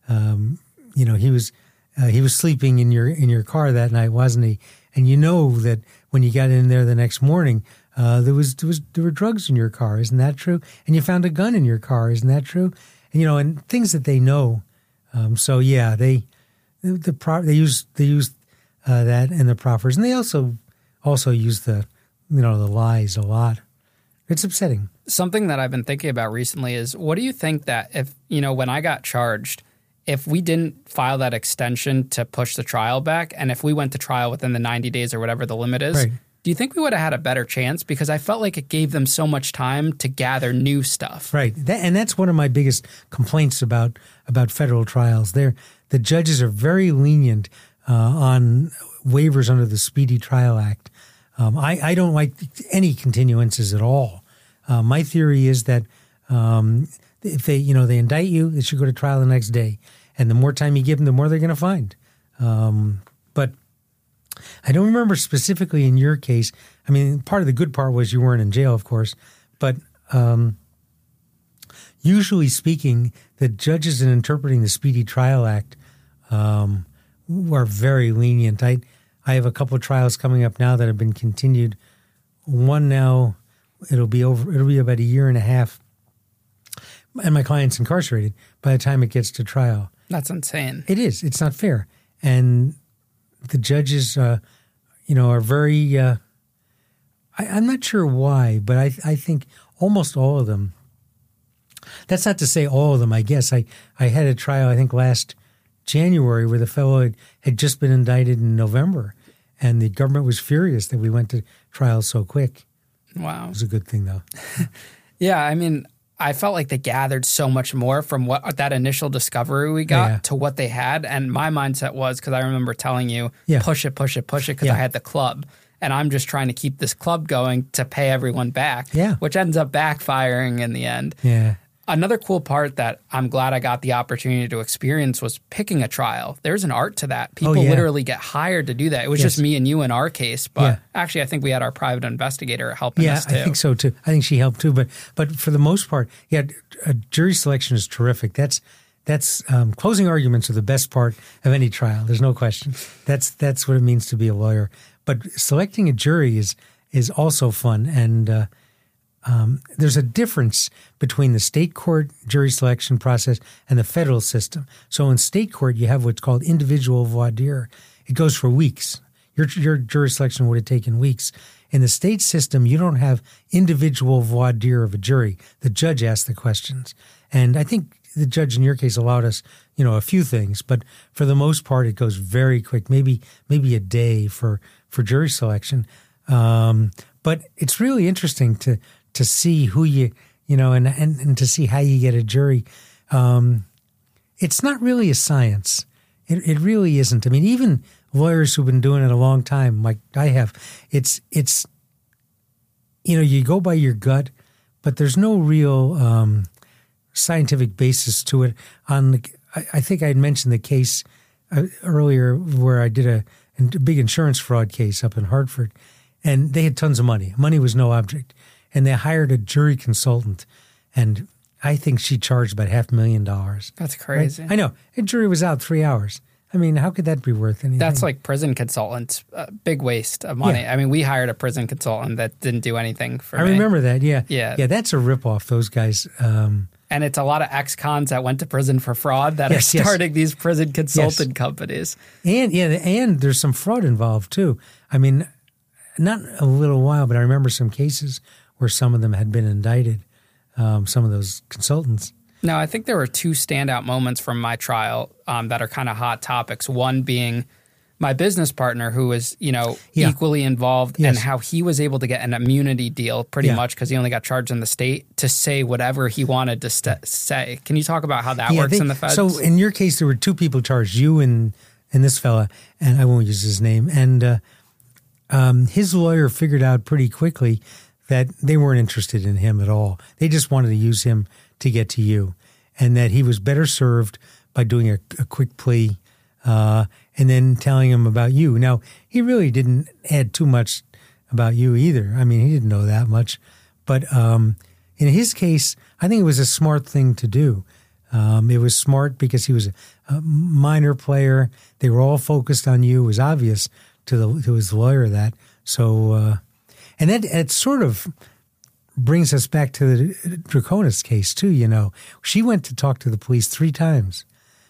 he was sleeping in your car that night, wasn't he? And you know that when you got in there the next morning, there were drugs in your car. Isn't that true? And you found a gun in your car. Isn't that true? And and things that they know. So yeah, they use that in the proffers, and they also use the lies a lot. It's upsetting. Something that I've been thinking about recently is, what do you think that if when I got charged, if we didn't file that extension to push the trial back, and if we went to trial within the 90 days or whatever the limit is, Right. do you think we would have had a better chance? Because I felt like it gave them so much time to gather new stuff. Right. And that's one of my biggest complaints about federal trials. The judges are very lenient on waivers under the Speedy Trial Act. I don't like any continuances at all. My theory is that if they indict you, it should go to trial the next day. And the more time you give them, the more they're going to find. But I don't remember specifically in your case. I mean, part of the good part was you weren't in jail, of course. But usually speaking, the judges in interpreting the Speedy Trial Act are very lenient. I have a couple of trials coming up now that have been continued. One now, it'll be about a year and a half. And my client's incarcerated by the time it gets to trial. That's insane. It is. It's not fair. And the judges, are very, I'm not sure why, but I think almost all of them, that's not to say all of them, I guess. I had a trial, I think last January, where the fellow had just been indicted in November, and the government was furious that we went to trial so quick. Wow. It was a good thing, though. Yeah, I mean, I felt like they gathered so much more from what that initial discovery we got to what they had. And my mindset was, because I remember telling you, push it, because I had the club. And I'm just trying to keep this club going to pay everyone back, which ends up backfiring in the end. Yeah. Another cool part that I'm glad I got the opportunity to experience was picking a trial. There's an art to that. People literally get hired to do that. It was just me and you in our case, but actually I think we had our private investigator helping us too. Yeah, I think so too. I think she helped too. But for the most part, jury selection is terrific. That's closing arguments are the best part of any trial. There's no question. That's what it means to be a lawyer. But selecting a jury is also fun, and there's a difference between the state court jury selection process and the federal system. So in state court, you have what's called individual voir dire. It goes for weeks. Your jury selection would have taken weeks. In the state system, you don't have individual voir dire of a jury. The judge asks the questions. And I think the judge in your case allowed us, a few things, but for the most part, it goes very quick, maybe a day for jury selection. But it's really interesting to see who and to see how you get a jury. It's not really a science. It really isn't. I mean, even lawyers who've been doing it a long time, like I have, it's you go by your gut, but there's no real scientific basis to it. I think I had mentioned the case earlier where I did a big insurance fraud case up in Hartford, and they had tons of money. Money was no object. And they hired a jury consultant, and I think she charged about $500,000. That's crazy. Right? I know. A jury was out 3 hours. I mean, how could that be worth anything? That's like prison consultants, big waste of money. Yeah. I mean, we hired a prison consultant that didn't do anything for me. I remember that, yeah. Yeah, that's a ripoff, those guys. And it's a lot of ex-cons that went to prison for fraud that are starting these prison consultant companies. And there's some fraud involved, too. I mean, not a little while, but I remember some cases where some of them had been indicted, some of those consultants. No, I think there were two standout moments from my trial that are kind of hot topics. One being my business partner, who was, equally involved, and how he was able to get an immunity deal pretty much because he only got charged in the state to say whatever he wanted to say. Can you talk about how that works in the feds? So in your case, there were two people charged, you and this fella, and I won't use his name. And his lawyer figured out pretty quickly that they weren't interested in him at all. They just wanted to use him to get to you, and that he was better served by doing a quick plea and then telling him about you. Now, he really didn't add too much about you either. I mean, he didn't know that much. But in his case, I think it was a smart thing to do. It was smart because he was a minor player. They were all focused on you. It was obvious to his lawyer that. So, and it sort of brings us back to the Draconis case too. She went to talk to the police 3 times.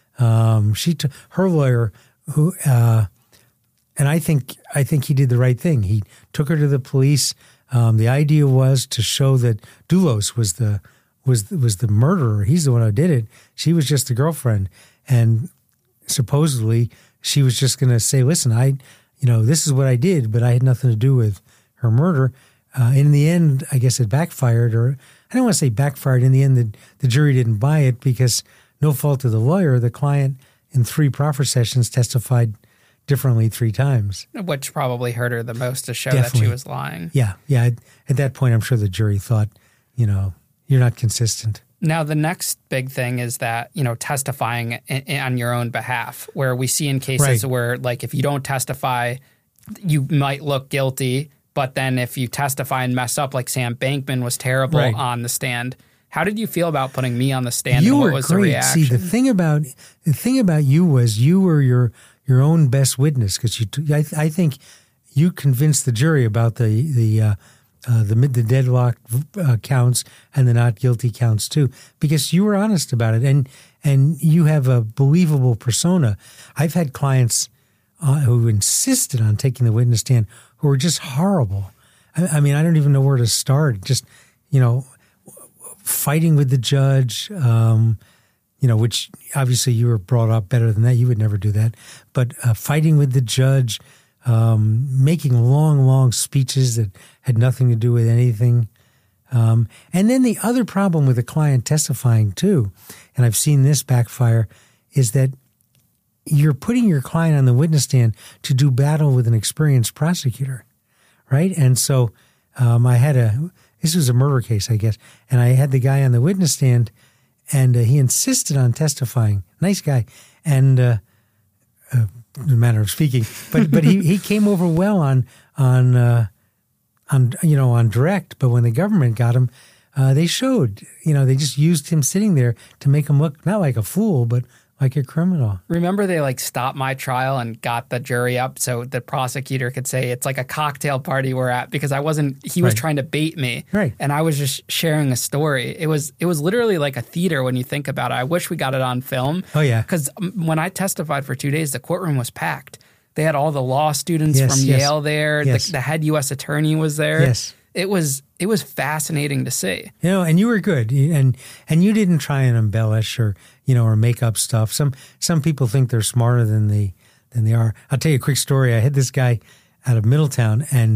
Her lawyer, who, and I think he did the right thing. He took her to the police. The idea was to show that Doulos was the murderer. He's the one who did it. She was just the girlfriend. and supposedly she was just going to say, listen, this is what I did, but I had nothing to do with her murder. In the end, I guess it backfired, or I don't want to say backfired. In the end, the jury didn't buy it because no fault of the lawyer, the client in 3 proffer sessions testified differently 3 times. Which probably hurt her the most to show Definitely. that she was lying. Yeah. At that point, I'm sure the jury thought, you're not consistent. Now, the next big thing is that, testifying on your own behalf, where we see in cases where, like, if you don't testify, you might look guilty, but then if you testify and mess up, like Sam Bankman was terrible on the stand. How did you feel about putting me on the stand? You and what were was great. the reaction? See, the thing about you was you were your own best witness, because I think you convinced the jury about the deadlock counts and the not guilty counts too, because you were honest about it, and you have a believable persona. I've had clients who insisted on taking the witness stand who were just horrible. I mean, I don't even know where to start. Just fighting with the judge, which obviously you were brought up better than that. You would never do that. But fighting with the judge, making long speeches that had nothing to do with anything. And then the other problem with the client testifying too, and I've seen this backfire, is that you're putting your client on the witness stand to do battle with an experienced prosecutor, right? And so this was a murder case, I guess, and I had the guy on the witness stand, and he insisted on testifying. Nice guy, and in a manner of speaking, but he came over well on direct. But when the government got him, they showed, they just used him sitting there to make him look not like a fool, but like a criminal. Remember they stopped my trial and got the jury up so the prosecutor could say it's like a cocktail party we're at, because he was trying to bait me. Right. And I was just sharing a story. It was literally like a theater when you think about it. I wish we got it on film. Oh, yeah. Because when I testified for 2 days, the courtroom was packed. They had all the law students from Yale there. Yes. The head U.S. attorney was there. Yes. It was fascinating to see. And you were good, and you didn't try and embellish or make up stuff. Some people think they're smarter than they are. I'll tell you a quick story. I had this guy out of Middletown, and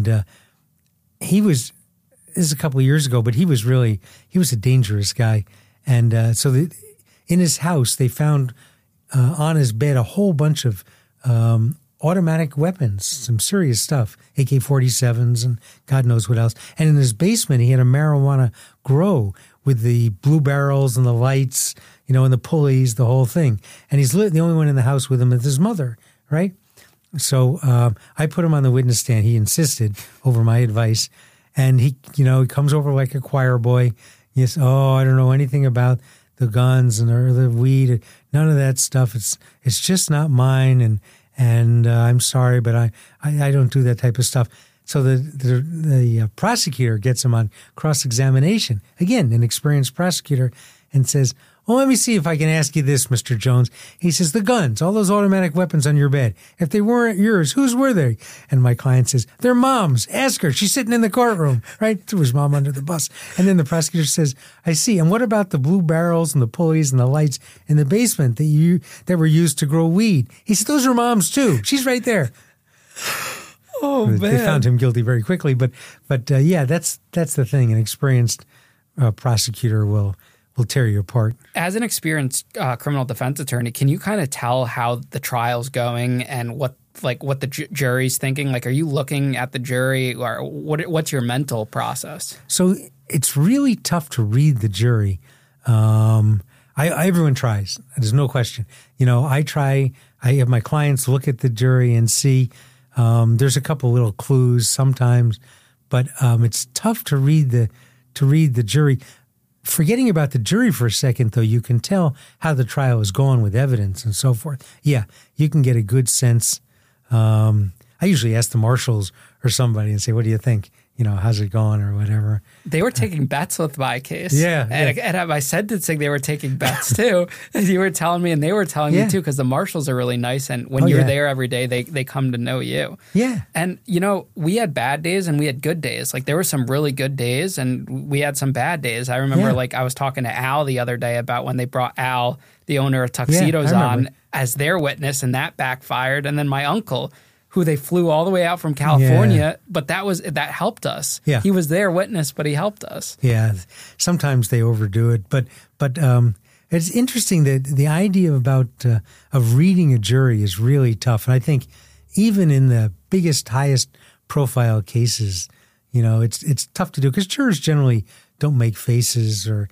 this is a couple of years ago, but he was a dangerous guy. And in his house, they found on his bed a whole bunch of automatic weapons, some serious stuff, AK-47s and God knows what else. And in his basement, he had a marijuana grow with the blue barrels and the lights, and the pulleys, the whole thing. And he's the only one in the house with him is his mother, right? So I put him on the witness stand. He insisted over my advice. And he comes over like a choir boy. Yes, I don't know anything about the guns or the weed, none of that stuff. It's just not mine, and I'm sorry, but I don't do that type of stuff. So the prosecutor gets him on cross-examination, again, an experienced prosecutor, and says, well, let me see if I can ask you this, Mr. Jones. He says, the guns, all those automatic weapons on your bed, if they weren't yours, whose were they? And my client says, they're Mom's. Ask her. She's sitting in the courtroom, right? Threw his mom under the bus. And then the prosecutor says, I see. And what about the blue barrels and the pulleys and the lights in the basement that were used to grow weed? He said, those are Mom's too. She's right there. Oh, man. They found him guilty very quickly. But yeah, that's the thing. An experienced prosecutor will tear you apart. As an experienced criminal defense attorney, can you kind of tell how the trial's going and what the jury's thinking? Like, are you looking at the jury, or what's your mental process? So it's really tough to read the jury. Everyone tries. There's no question. I try. I have my clients look at the jury and see. There's a couple little clues sometimes, but it's tough to read the jury. Forgetting about the jury for a second, though, you can tell how the trial is going with evidence and so forth. Yeah, you can get a good sense. I usually ask the marshals or somebody and say, what do you think? how's it going or whatever. They were taking bets with my case. Yeah. And at my sentencing, they were taking bets too. As you were telling me, and they were telling me too, because the marshals are really nice. And when you're there every day, they come to know you. Yeah. And, we had bad days and we had good days. Like there were some really good days and we had some bad days. I remember I was talking to Al the other day about when they brought Al, the owner of Tuxedos, on as their witness, and that backfired. And then my uncle, who they flew all the way out from California, but that helped us. Yeah. He was their witness, but he helped us. Yeah. Sometimes they overdo it, but it's interesting that the idea of reading a jury is really tough. And I think even in the biggest, highest profile cases, it's tough to do because jurors generally don't make faces or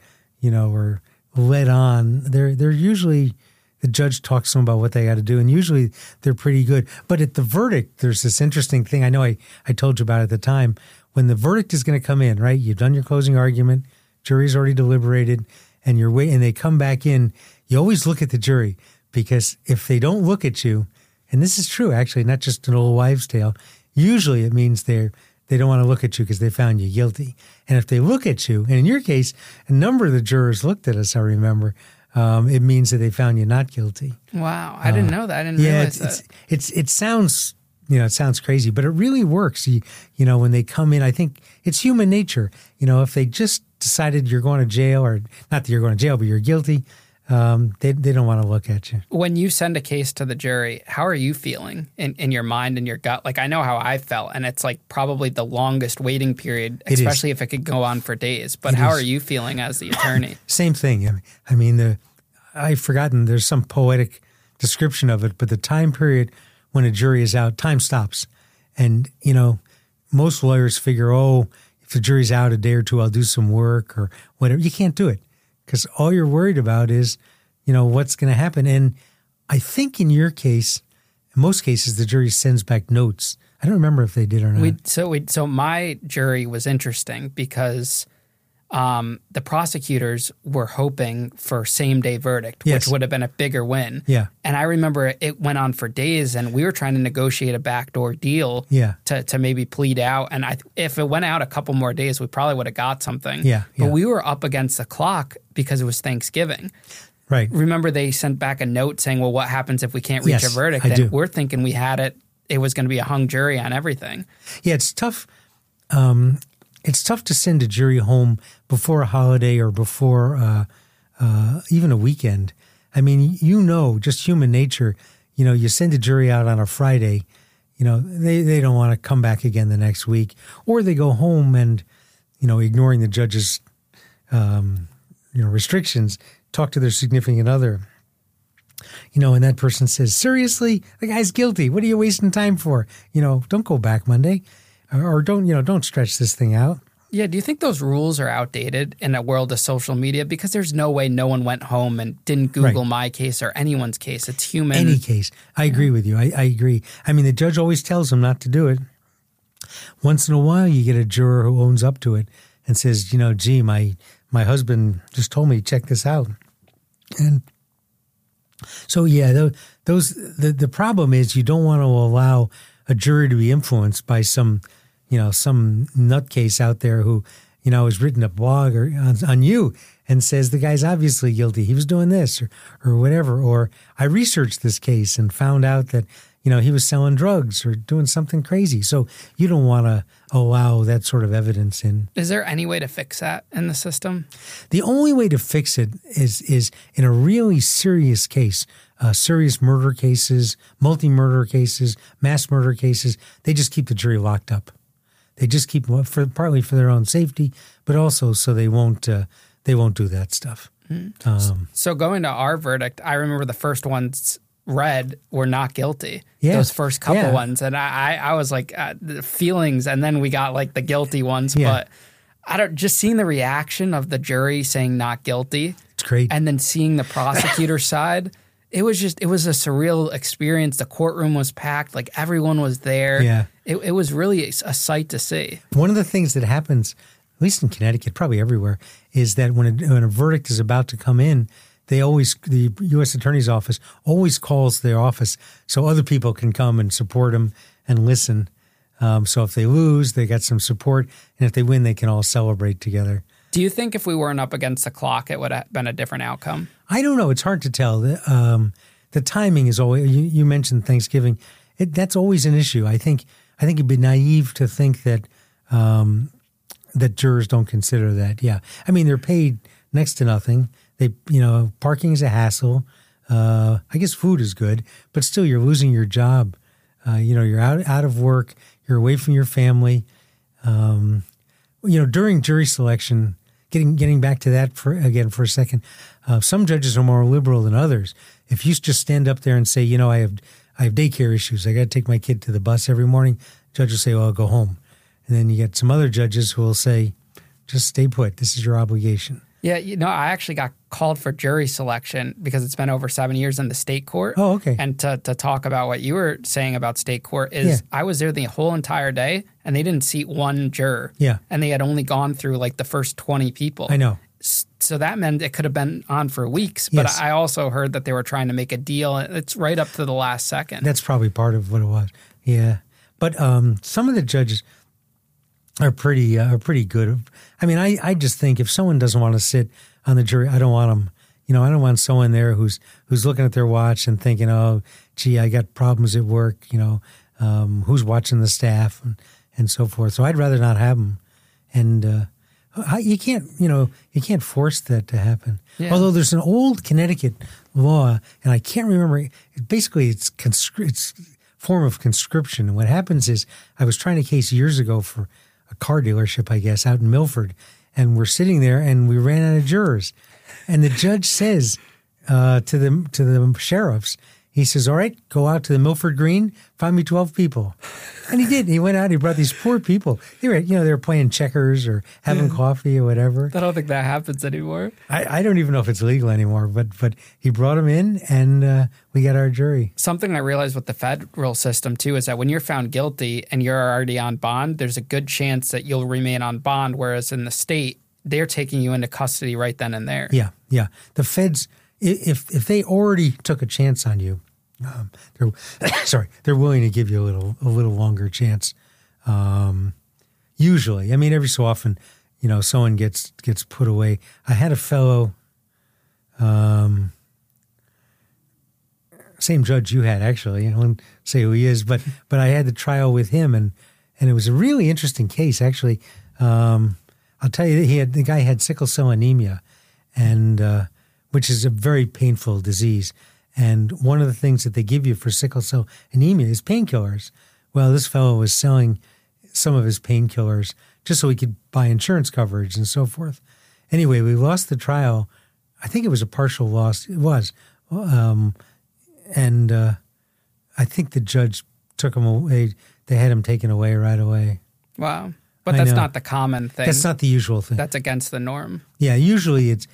let on. They're usually, the judge talks to them about what they got to do, and usually they're pretty good. But at the verdict, there's this interesting thing. I know I told you about it at the time. When the verdict is going to come in, right? You've done your closing argument, jury's already deliberated, and you're waiting, and they come back in. You always look at the jury, because if they don't look at you, and this is true, actually, not just an old wives' tale, usually it means they don't want to look at you because they found you guilty. And if they look at you, and in your case, a number of the jurors looked at us, I remember, it means that they found you not guilty. Wow. I didn't know that. I didn't realize that. It sounds, it sounds crazy, but it really works. When they come in, I think it's human nature. If they just decided you're going to jail, or not that you're going to jail, but you're guilty, they don't want to look at you. When you send a case to the jury, how are you feeling in your mind and your gut? Like, I know how I felt, and it's like probably the longest waiting period, especially if it could go on for days. But how are you feeling as the attorney? Same thing. I've forgotten, there's some poetic description of it, but the time period when a jury is out, time stops. And, most lawyers figure, if the jury's out a day or two, I'll do some work or whatever. You can't do it because all you're worried about is, what's going to happen. And I think in your case, in most cases, the jury sends back notes. I don't remember if they did or not. So my jury was interesting because the prosecutors were hoping for same-day verdict, which would have been a bigger win. Yeah. And I remember it went on for days, and we were trying to negotiate a backdoor deal to maybe plead out. And if it went out a couple more days, we probably would have got something. Yeah. But we were up against the clock because it was Thanksgiving. Right. Remember they sent back a note saying, well, what happens if we can't reach a verdict? And we're thinking we had it. It was going to be a hung jury on everything. Yeah, it's tough. It's tough to send a jury home before a holiday or before even a weekend. I mean, just human nature, you send a jury out on a Friday, they don't want to come back again the next week. Or they go home and, ignoring the judge's, restrictions, talk to their significant other. And that person says, seriously, the guy's guilty. What are you wasting time for? Don't go back Monday. Or don't stretch this thing out. Yeah, do you think those rules are outdated in a world of social media? Because there's no way no one went home and didn't Google my case or anyone's case. It's human. Any case. I agree with you. I agree. I mean, the judge always tells them not to do it. Once in a while, you get a juror who owns up to it and says, gee, my husband just told me, check this out. And so, the problem is you don't want to allow a jury to be influenced by some nutcase out there who, has written a blog or on you and says the guy's obviously guilty. He was doing this or whatever. Or I researched this case and found out that, he was selling drugs or doing something crazy. So you don't want to allow that sort of evidence in. Is there any way to fix that in the system? The only way to fix it is in a really serious case. Serious murder cases, multi-murder cases, mass murder cases, they just keep the jury locked up. They just keep them partly for their own safety, but also so they won't do that stuff. So going to our verdict, I remember the first ones read were not guilty. Yeah. Those first couple ones, and I was like the feelings, and then we got like the guilty ones. Yeah. But just seeing the reaction of the jury saying not guilty, it's great, and then seeing the prosecutor side. It was a surreal experience. The courtroom was packed. Like everyone was there. Yeah. It was really a sight to see. One of the things that happens, at least in Connecticut, probably everywhere, is that when a verdict is about to come in, the U.S. Attorney's Office always calls their office so other people can come and support them and listen. So if they lose, they got some support. And if they win, they can all celebrate together. Do you think if we weren't up against the clock, it would have been a different outcome? I don't know. It's hard to tell. The timing is always, you mentioned Thanksgiving. That's always an issue. I think it'd be naive to think that that jurors don't consider that. Yeah. I mean, they're paid next to nothing. Parking is a hassle. I guess food is good, but still you're losing your job. You're out of work. You're away from your family. During jury selection, getting back to that for a second, some judges are more liberal than others. If you just stand up there and say, I have daycare issues, I got to take my kid to the bus every morning, judge will say, well, I'll go home. And then you get some other judges who will say, just stay put. This is your obligation. Yeah, I actually got called for jury selection because it's been over 7 years in the state court. Oh, okay. And to talk about what you were saying about state court is I was there the whole entire day and they didn't seat one juror. Yeah. And they had only gone through like the first 20 people. I know. So that meant it could have been on for weeks. But Yes. I also heard that they were trying to make a deal. It's right up to the last second. That's probably part of what it was. Yeah. But some of the judges are pretty good. I mean, I just think if someone doesn't want to sit on the jury, I don't want them. I don't want someone there who's looking at their watch and thinking, oh, gee, I got problems at work. Who's watching the staff and so forth. So I'd rather not have them. And you can't force that to happen. Yeah. Although there's an old Connecticut law, and I can't remember. Basically, it's form of conscription. And what happens is, I was trying a case years ago for a car dealership, I guess, out in Milford. And we're sitting there and we ran out of jurors. And the judge says to the sheriffs, he says, all right, go out to the Milford Green, find me 12 people. And he did. He went out, he brought these poor people. They were playing checkers or having coffee or whatever. I don't think that happens anymore. I don't even know if it's legal anymore, but he brought them in and we got our jury. Something I realized with the federal system, too, is that when you're found guilty and you're already on bond, there's a good chance that you'll remain on bond, whereas in the state, they're taking you into custody right then and there. Yeah. The feds, if they already took a chance on you, they're willing to give you a little longer chance. Usually, I mean, every so often, someone gets put away. I had a fellow, same judge you had actually. I won't say who he is, but I had the trial with him, and it was a really interesting case actually. I'll tell you, the guy had sickle cell anemia, and which is a very painful disease. And one of the things that they give you for sickle cell anemia is painkillers. Well, this fellow was selling some of his painkillers just so he could buy insurance coverage and so forth. Anyway, we lost the trial. I think it was a partial loss. It was. And I think the judge took him away. They had him taken away right away. Wow. But that's not the common thing. That's not the usual thing. That's against the norm. Yeah, usually is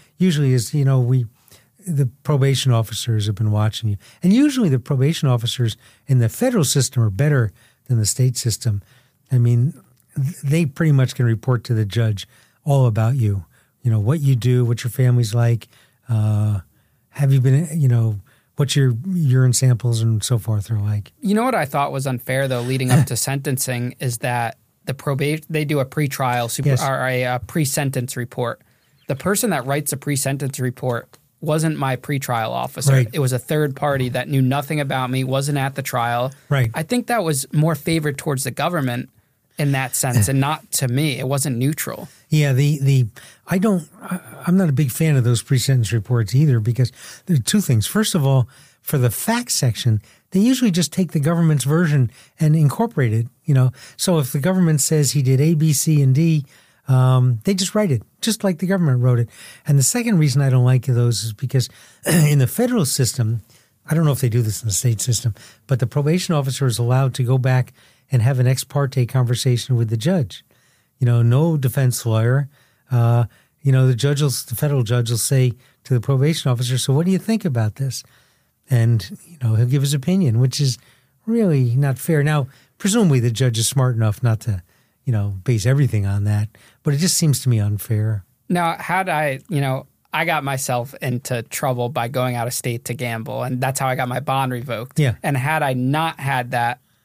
the probation officers have been watching you. And usually the probation officers in the federal system are better than the state system. I mean, they pretty much can report to the judge all about you. What you do, what your family's like, have you been, what your urine samples and so forth are like. You know what I thought was unfair, though, leading up to sentencing is that the probation, they do a pre-trial or a pre-sentence report. The person that writes a pre-sentence report wasn't my pre-trial officer. Right. It was a third party that knew nothing about me, wasn't at the trial. Right. I think that was more favored towards the government in that sense and not to me. It wasn't neutral. Yeah, I'm not a big fan of those pre-sentence reports either, because there are two things. First of all, for the facts section, they usually just take the government's version and incorporate it, So if the government says he did A, B, C, and D, they just write it, just like the government wrote it. And the second reason I don't like those is because in the federal system, I don't know if they do this in the state system, but the probation officer is allowed to go back and have an ex parte conversation with the judge. No defense lawyer. The federal judge will say to the probation officer, so what do you think about this? And, he'll give his opinion, which is really not fair. Now, presumably the judge is smart enough not to, base everything on that, but it just seems to me unfair. Now, I got myself into trouble by going out of state to gamble, and that's how I got my bond revoked. Yeah. And had I not had that,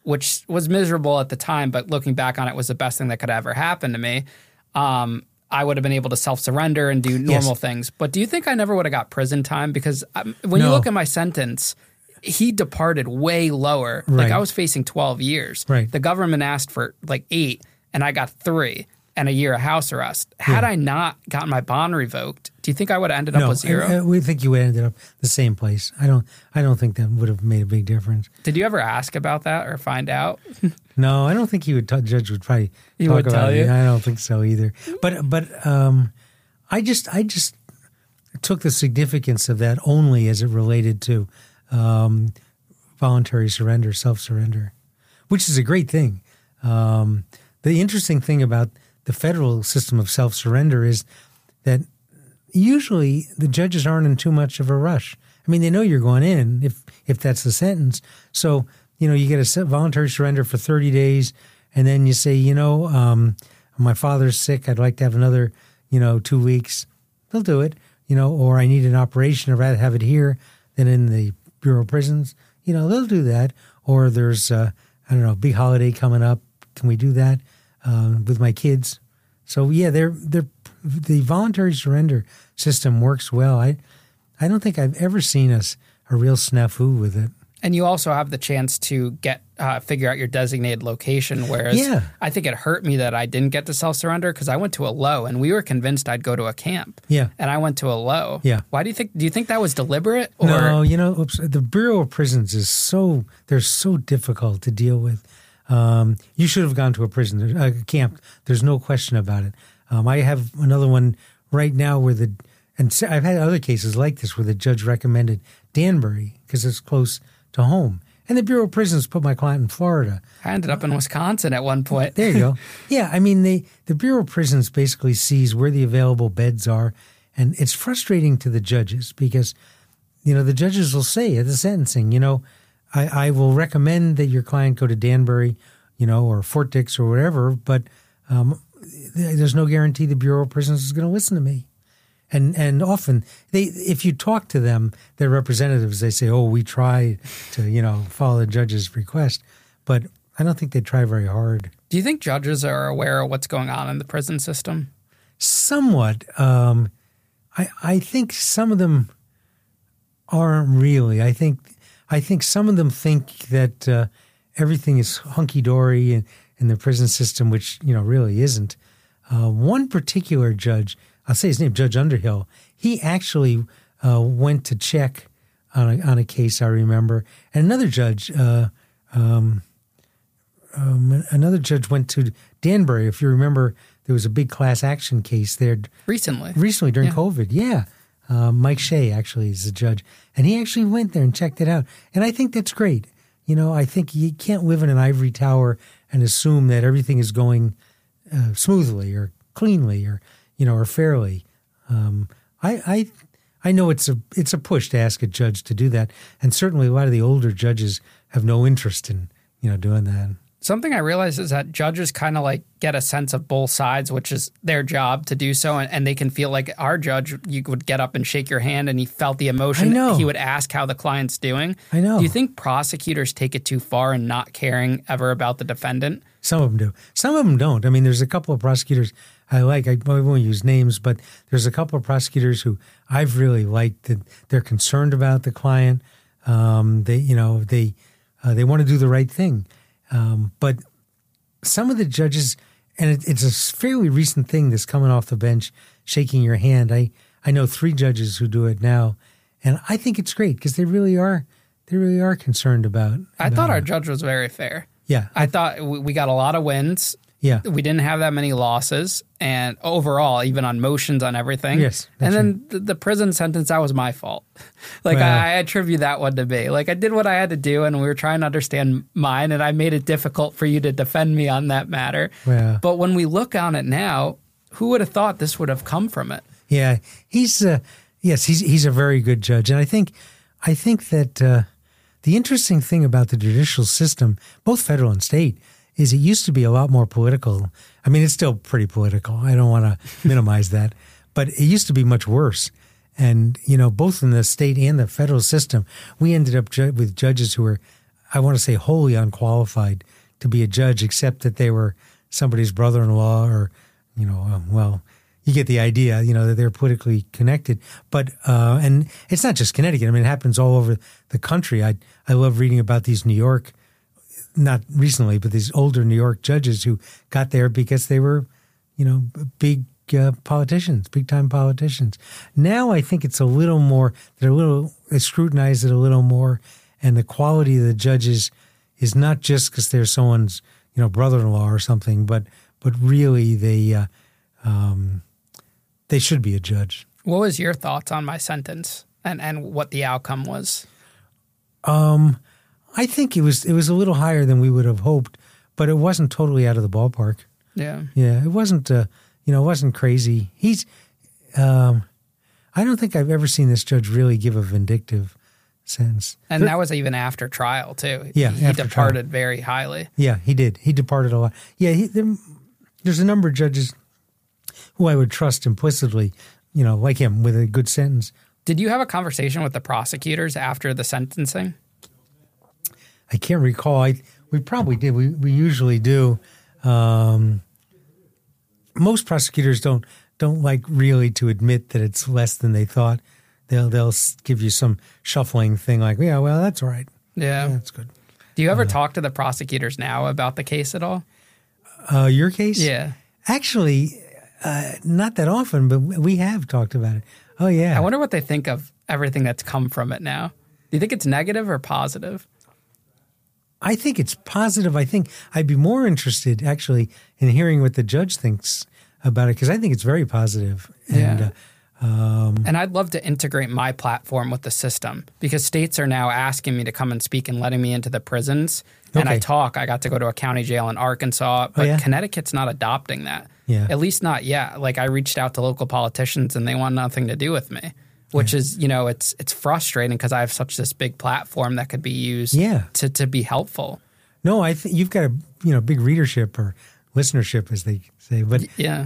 which was miserable at the time, but looking back on it was the best thing that could ever happen to me. I would have been able to self-surrender and do normal things. But do you think I never would have got prison time? Because when you look at my sentence, he departed way lower. Right. Like I was facing 12 years. Right. The government asked for like 8 and I got 3 and a year of house arrest. Had I not gotten my bond revoked, do you think I would have ended up with 0? We think you would have ended up the same place. I don't think that would have made a big difference. Did you ever ask about that or find out? No, I don't think judge would probably He talk would about tell it. you? I don't think so either. But I just took the significance of that only as it related to voluntary surrender, self-surrender, which is a great thing. The interesting thing about the federal system of self-surrender is that usually the judges aren't in too much of a rush. I mean, they know you're going in if that's the sentence. So, you get a voluntary surrender for 30 days, and then you say, my father's sick. I'd like to have another, 2 weeks. They'll do it, or I need an operation. I'd rather have it here than in the Bureau of Prisons. They'll do that. Or there's, big holiday coming up. Can we do that with my kids? So, yeah, the voluntary surrender system works well. I don't think I've ever seen a real snafu with it. And you also have the chance to figure out your designated location, whereas I think it hurt me that I didn't get to self-surrender because I went to a low, and we were convinced I'd go to a camp. Yeah. And I went to a low. Yeah. Why do you think that was deliberate? Or? No, the Bureau of Prisons they're so difficult to deal with. You should have gone to a camp. There's no question about it. I have another one right now and I've had other cases like this where the judge recommended Danbury because it's close to home. And the Bureau of Prisons put my client in Florida. I ended up in Wisconsin at one point. There you go. Yeah, I mean, the Bureau of Prisons basically sees where the available beds are, and it's frustrating to the judges because, the judges will say at the sentencing, I will recommend that your client go to Danbury, or Fort Dix or whatever, but there's no guarantee the Bureau of Prisons is going to listen to me. And often, if you talk to them, their representatives, they say, we try to, follow the judge's request. But I don't think they try very hard. Do you think judges are aware of what's going on in the prison system? Somewhat. I think some of them aren't really. I think some of them think that everything is hunky-dory in the prison system, which, really isn't. One particular judge, I'll say his name, Judge Underhill, he actually went to check on a case, I remember. And another judge went to Danbury. If you remember, there was a big class action case there. Recently during COVID, yeah. Mike Shea actually is the judge. And he actually went there and checked it out. And I think that's great. I think you can't live in an ivory tower and assume that everything is going smoothly or cleanly or fairly. I know it's a push to ask a judge to do that, and certainly a lot of the older judges have no interest in doing that. Something I realize is that judges kind of like get a sense of both sides, which is their job to do so, and they can feel like our judge, you would get up and shake your hand, and he felt the emotion. I know. He would ask how the client's doing. I know. Do you think prosecutors take it too far and not caring ever about the defendant? Some of them do. Some of them don't. I mean, there's a couple of prosecutors I like. I won't use names, but there's a couple of prosecutors who I've really liked that they're concerned about the client. They want to do the right thing. But some of the judges, and it's a fairly recent thing that's coming off the bench, shaking your hand. I know 3 judges who do it now, and I think it's great because they really are concerned about. I thought our judge was very fair. Yeah. I thought we got a lot of wins. Yeah. We didn't have that many losses. And overall, even on motions on everything. Yes. And then the prison sentence, that was my fault. I attribute that one to me. I did what I had to do, and we were trying to understand mine, and I made it difficult for you to defend me on that matter. Well. But when we look on it now, who would have thought this would have come from it? Yeah. He's a very good judge. And I think that the interesting thing about the judicial system, both federal and state, is it used to be a lot more political. I mean, it's still pretty political. I don't want to minimize that. But it used to be much worse. And, both in the state and the federal system, we ended up with judges who were I want to say, wholly unqualified to be a judge, except that they were somebody's brother-in-law or, well, you get the idea, that they're politically connected. But, and it's not just Connecticut. I mean, it happens all over the country. I love reading about these New York, not recently, but these older New York judges who got there because they were, big politicians, big-time politicians. Now I think it's a little more, they scrutinize it a little more, and the quality of the judges is not just because they're someone's, brother-in-law or something, but really they should be a judge. What was your thoughts on my sentence and what the outcome was? I think it was a little higher than we would have hoped, but it wasn't totally out of the ballpark. Yeah. Yeah, it wasn't, it wasn't crazy. I don't think I've ever seen this judge really give a vindictive sentence. And that was even after trial, too. Yeah, he departed very highly. Yeah, he did. He departed a lot. Yeah, there's a number of judges who I would trust implicitly, like him, with a good sentence. Did you have a conversation with the prosecutors after the sentencing? I can't recall. We probably did. We usually do. Most prosecutors don't like really to admit that it's less than they thought. They'll give you some shuffling thing like, yeah, well, that's all right. Yeah, that's good. Do you ever talk to the prosecutors now about the case at all? Your case? Yeah. Actually, not that often, but we have talked about it. Oh, yeah. I wonder what they think of everything that's come from it now. Do you think it's negative or positive? I think it's positive. I think I'd be more interested, actually, in hearing what the judge thinks about it, because I think it's very positive. Yeah. And I'd love to integrate my platform with the system, because states are now asking me to come and speak and letting me into the prisons. And I got to go to a county jail in Arkansas, but Connecticut's not adopting that. Yeah. At least not yet. Like, I reached out to local politicians and they want nothing to do with me, which is, it's frustrating because I have such this big platform that could be used to be helpful. No, I think you've got a big readership or listenership, as they say. But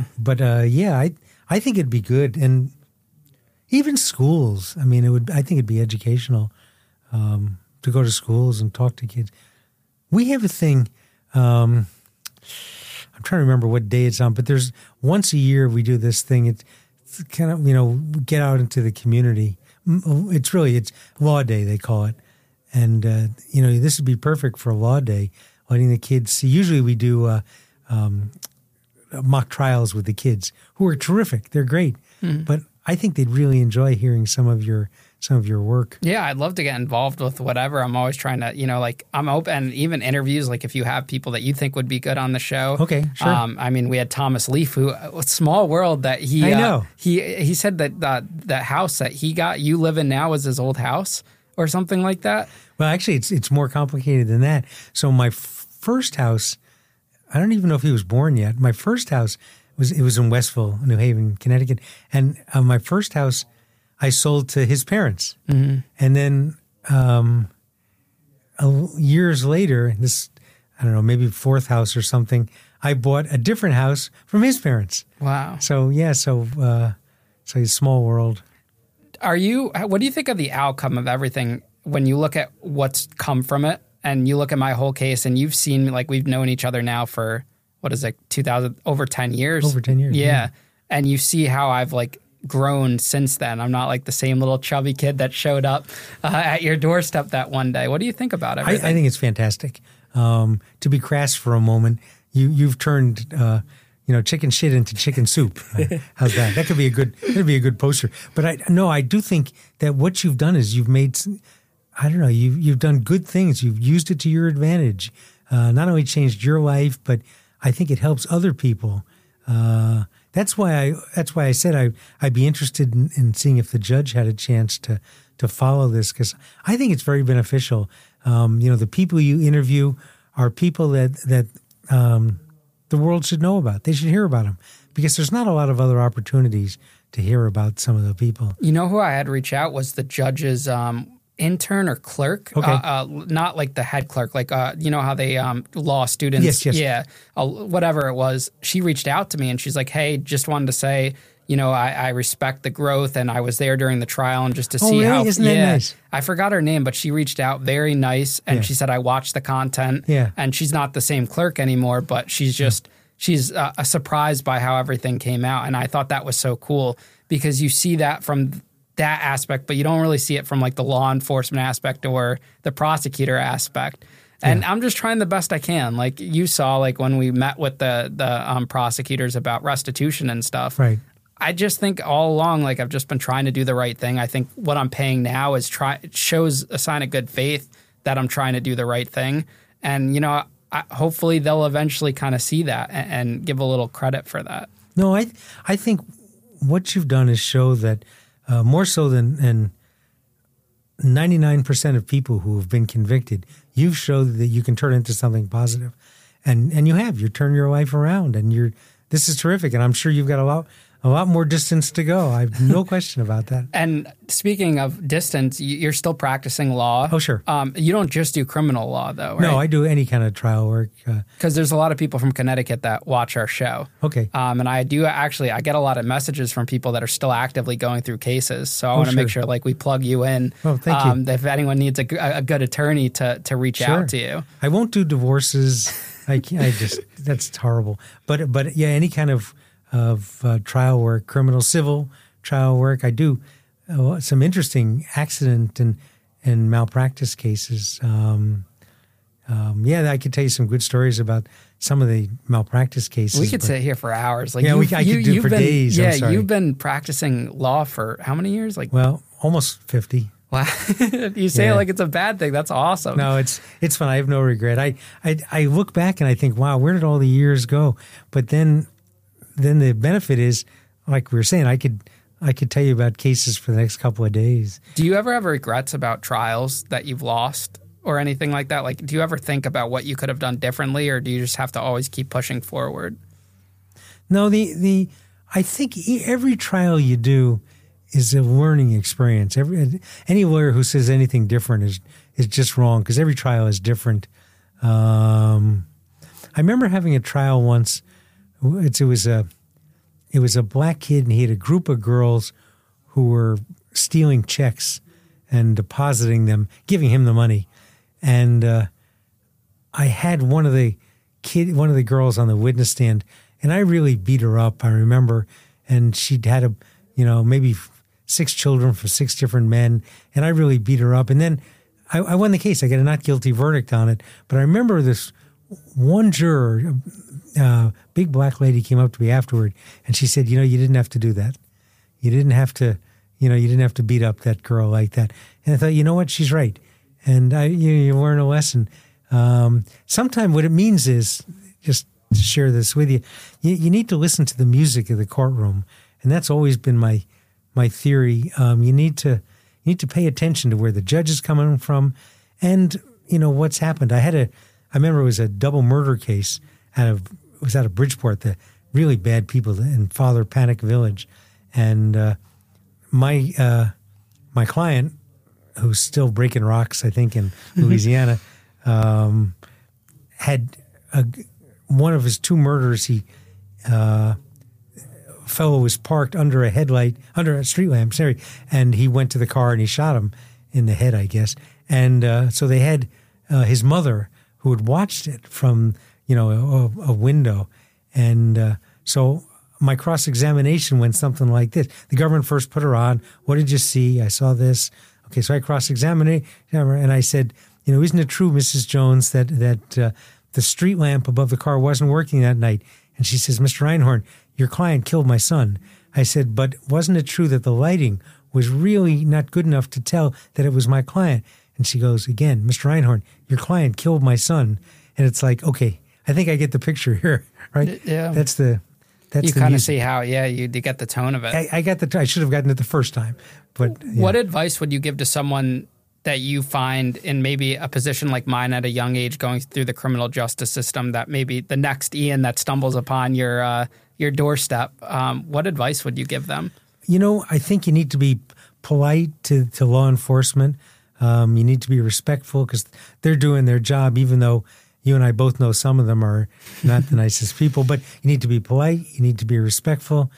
I think it'd be good. And even schools, I think it'd be educational to go to schools and talk to kids. We have a thing, I'm trying to remember what day it's on, but there's once a year we do this thing. It's kind of, get out into the community. It's Law Day, they call it. And, this would be perfect for a Law Day, letting the kids see. Usually we do mock trials with the kids, who are terrific. They're great. Mm. But I think they'd really enjoy hearing some of your work. Yeah, I'd love to get involved with whatever. I'm always trying to, I'm open, even interviews, like if you have people that you think would be good on the show. Okay, sure. We had Thomas Leaf, who, small world that he, I know. He said that that house that you live in now is his old house or something like that. Well, actually, it's more complicated than that. So my first house, I don't even know if he was born yet. My first house was in Westville, New Haven, Connecticut. And my first house I sold to his parents. Mm-hmm. And then years later, maybe fourth house or something, I bought a different house from his parents. Wow. So, so a small world. What do you think of the outcome of everything when you look at what's come from it and you look at my whole case and you've seen me, we've known each other now for, over 10 years? Over 10 years. Yeah. And you see how I've grown since then. I'm not the same little chubby kid that showed up at your doorstep that one day. What do you think about everything? I think it's fantastic. To be crass for a moment, you've turned chicken shit into chicken soup. How's that? That'd be a good poster. But I do think that what you've done is you've made, you've done good things. You've used it to your advantage. Not only changed your life, but I think it helps other people. That's why I said I'd be interested in seeing if the judge had a chance to follow this, because I think it's very beneficial. The people you interview are people that the world should know about. They should hear about them, because there's not a lot of other opportunities to hear about some of the people. You know who I had reach out was the judge's intern or clerk, okay. Not the head clerk, how they law students. Yes. Yeah, whatever it was. She reached out to me and she's like, "Hey, just wanted to say I respect the growth, and I was there during the trial, and just to Oh, see really? how, Isn't that nice? I forgot her name, but she reached out, very nice, and Yeah. she said, I watched the content, Yeah. and she's not the same clerk anymore, but she's surprised by how everything came out, and I thought that was so cool, because you see that from that aspect, but you don't really see it from like the law enforcement aspect or the prosecutor aspect. And I'm just trying the best I can. Like you saw, like when we met with the prosecutors about restitution and stuff. Right. I just think all along, like I've just been trying to do the right thing. I think what I'm paying now it shows a sign of good faith that I'm trying to do the right thing. And, hopefully they'll eventually kind of see that and give a little credit for that. No, I think what you've done is show that more so than 99% of people who have been convicted, you've showed that you can turn into something positive. And you have. You turn your life around, and this is terrific. And I'm sure you've got a lot more distance to go. I have no question about that. And speaking of distance, you're still practicing law. Oh, sure. You don't just do criminal law, though, right? No, I do any kind of trial work. Because there's a lot of people from Connecticut that watch our show. Okay. And I get a lot of messages from people that are still actively going through cases. So I want to make sure like we plug you in. Oh, thank you. If anyone needs a good attorney to reach out to you. I won't do divorces. That's horrible. But yeah, any kind of trial work, criminal, civil trial work. I do some interesting accident and malpractice cases. I could tell you some good stories about some of the malpractice cases. We could sit here for hours. Like I could do for days. Yeah, I'm sorry. you've been practicing law for how many years? Well, almost 50. Wow. You say it like it's a bad thing. That's awesome. No, it's fun. I have no regret. I look back and I think, wow, where did all the years go? But then the benefit is, like we were saying, I could tell you about cases for the next couple of days. Do you ever have regrets about trials that you've lost or anything like that? Like, do you ever think about what you could have done differently, or do you just have to always keep pushing forward? No, I think every trial you do is a learning experience. Any lawyer who says anything different is just wrong, because every trial is different. I remember having a trial once. It was a black kid, and he had a group of girls who were stealing checks and depositing them, giving him the money. And I had one of the girls on the witness stand, and I really beat her up, I remember. And she'd had maybe 6 children for 6 different men, and I really beat her up. And then I won the case. I got a not guilty verdict on it. But I remember this one juror, big black lady, came up to me afterward, and she said, you didn't have to do that. You didn't have to, you didn't have to beat up that girl like that. And I thought, you know what? She's right. And you learn a lesson. Sometimes what it means is, just to share this with you, you need to listen to the music of the courtroom. And that's always been my theory. You need to pay attention to where the judge is coming from, and what's happened. I remember it was a double murder case out of Bridgeport, the really bad people in Father Panic Village, and my client, who's still breaking rocks, I think, in Louisiana, had one of his 2 murders. Fellow was parked under a street lamp, and he went to the car and he shot him in the head, I guess. And so they had his mother, who had watched it from a window, and so my cross-examination went something like this. The government first put her on. What did you see? I saw this. Okay, so I cross-examined her, and I said, isn't it true, Mrs. Jones, that the street lamp above the car wasn't working that night? And she says, Mr. Einhorn, your client killed my son. I said, but wasn't it true that the lighting was really not good enough to tell that it was my client? And she goes, again, Mr. Einhorn, your client killed my son. And it's like, okay, I think I get the picture here, right? Yeah. You kind of see how, you get the tone of it. I should have gotten it the first time. But yeah. What advice would you give to someone that you find in maybe a position like mine at a young age, going through the criminal justice system, that maybe the next Ian that stumbles upon your doorstep? What advice would you give them? I think you need to be polite to law enforcement. You need to be respectful, because they're doing their job, even though you and I both know some of them are not the nicest people. But you need to be polite. You need to be respectful.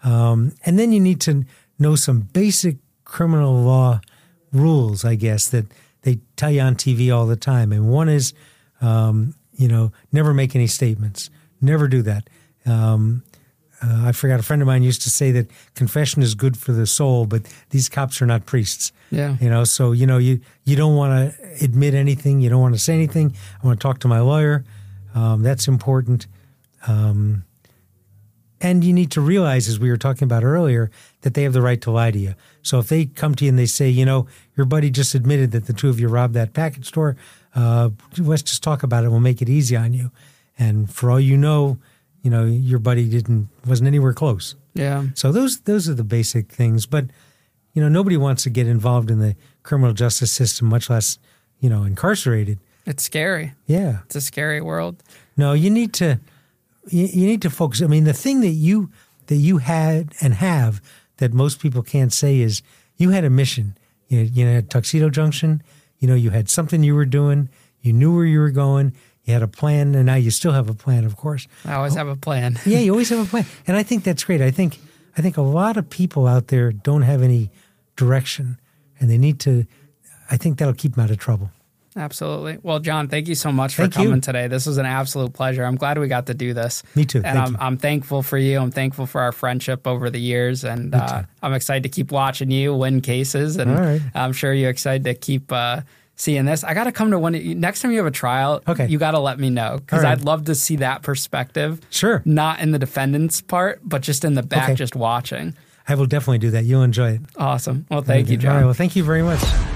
And then you need to know some basic criminal law rules, I guess, that they tell you on TV all the time. And one is, never make any statements. Never do that. I forgot, a friend of mine used to say that confession is good for the soul, but these cops are not priests. Yeah. So, you don't want to admit anything. You don't want to say anything. I want to talk to my lawyer. That's important. And you need to realize, as we were talking about earlier, that they have the right to lie to you. So if they come to you and they say, your buddy just admitted that the two of you robbed that package store, let's just talk about it. We'll make it easy on you. And for all you know, your buddy wasn't anywhere close. Yeah. So those are the basic things. But, nobody wants to get involved in the criminal justice system, much less, incarcerated. It's scary. Yeah. It's a scary world. No, you need to focus. I mean, the thing that you had and have that most people can't say is you had a mission. You had Tuxedo Junction. You had something you were doing. You knew where you were going. You had a plan, and now you still have a plan, of course. I always have a plan. Yeah, you always have a plan. And I think that's great. I think a lot of people out there don't have any direction, and they need to. I think that'll keep them out of trouble. Absolutely. Well, John, thank you so much for coming today. This was an absolute pleasure. I'm glad we got to do this. Me too. And I'm thankful for you. I'm thankful for our friendship over the years. And I'm excited to keep watching you win cases. And right. I'm sure you're excited to keep seeing this. I got to come to one. Next time you have a trial, you got to let me know. Because I'd love to see that perspective. Sure. Not in the defendant's part, but just in the back, just watching. I will definitely do that. You'll enjoy it. Awesome. Well, thank you, John. All right. Well, thank you very much.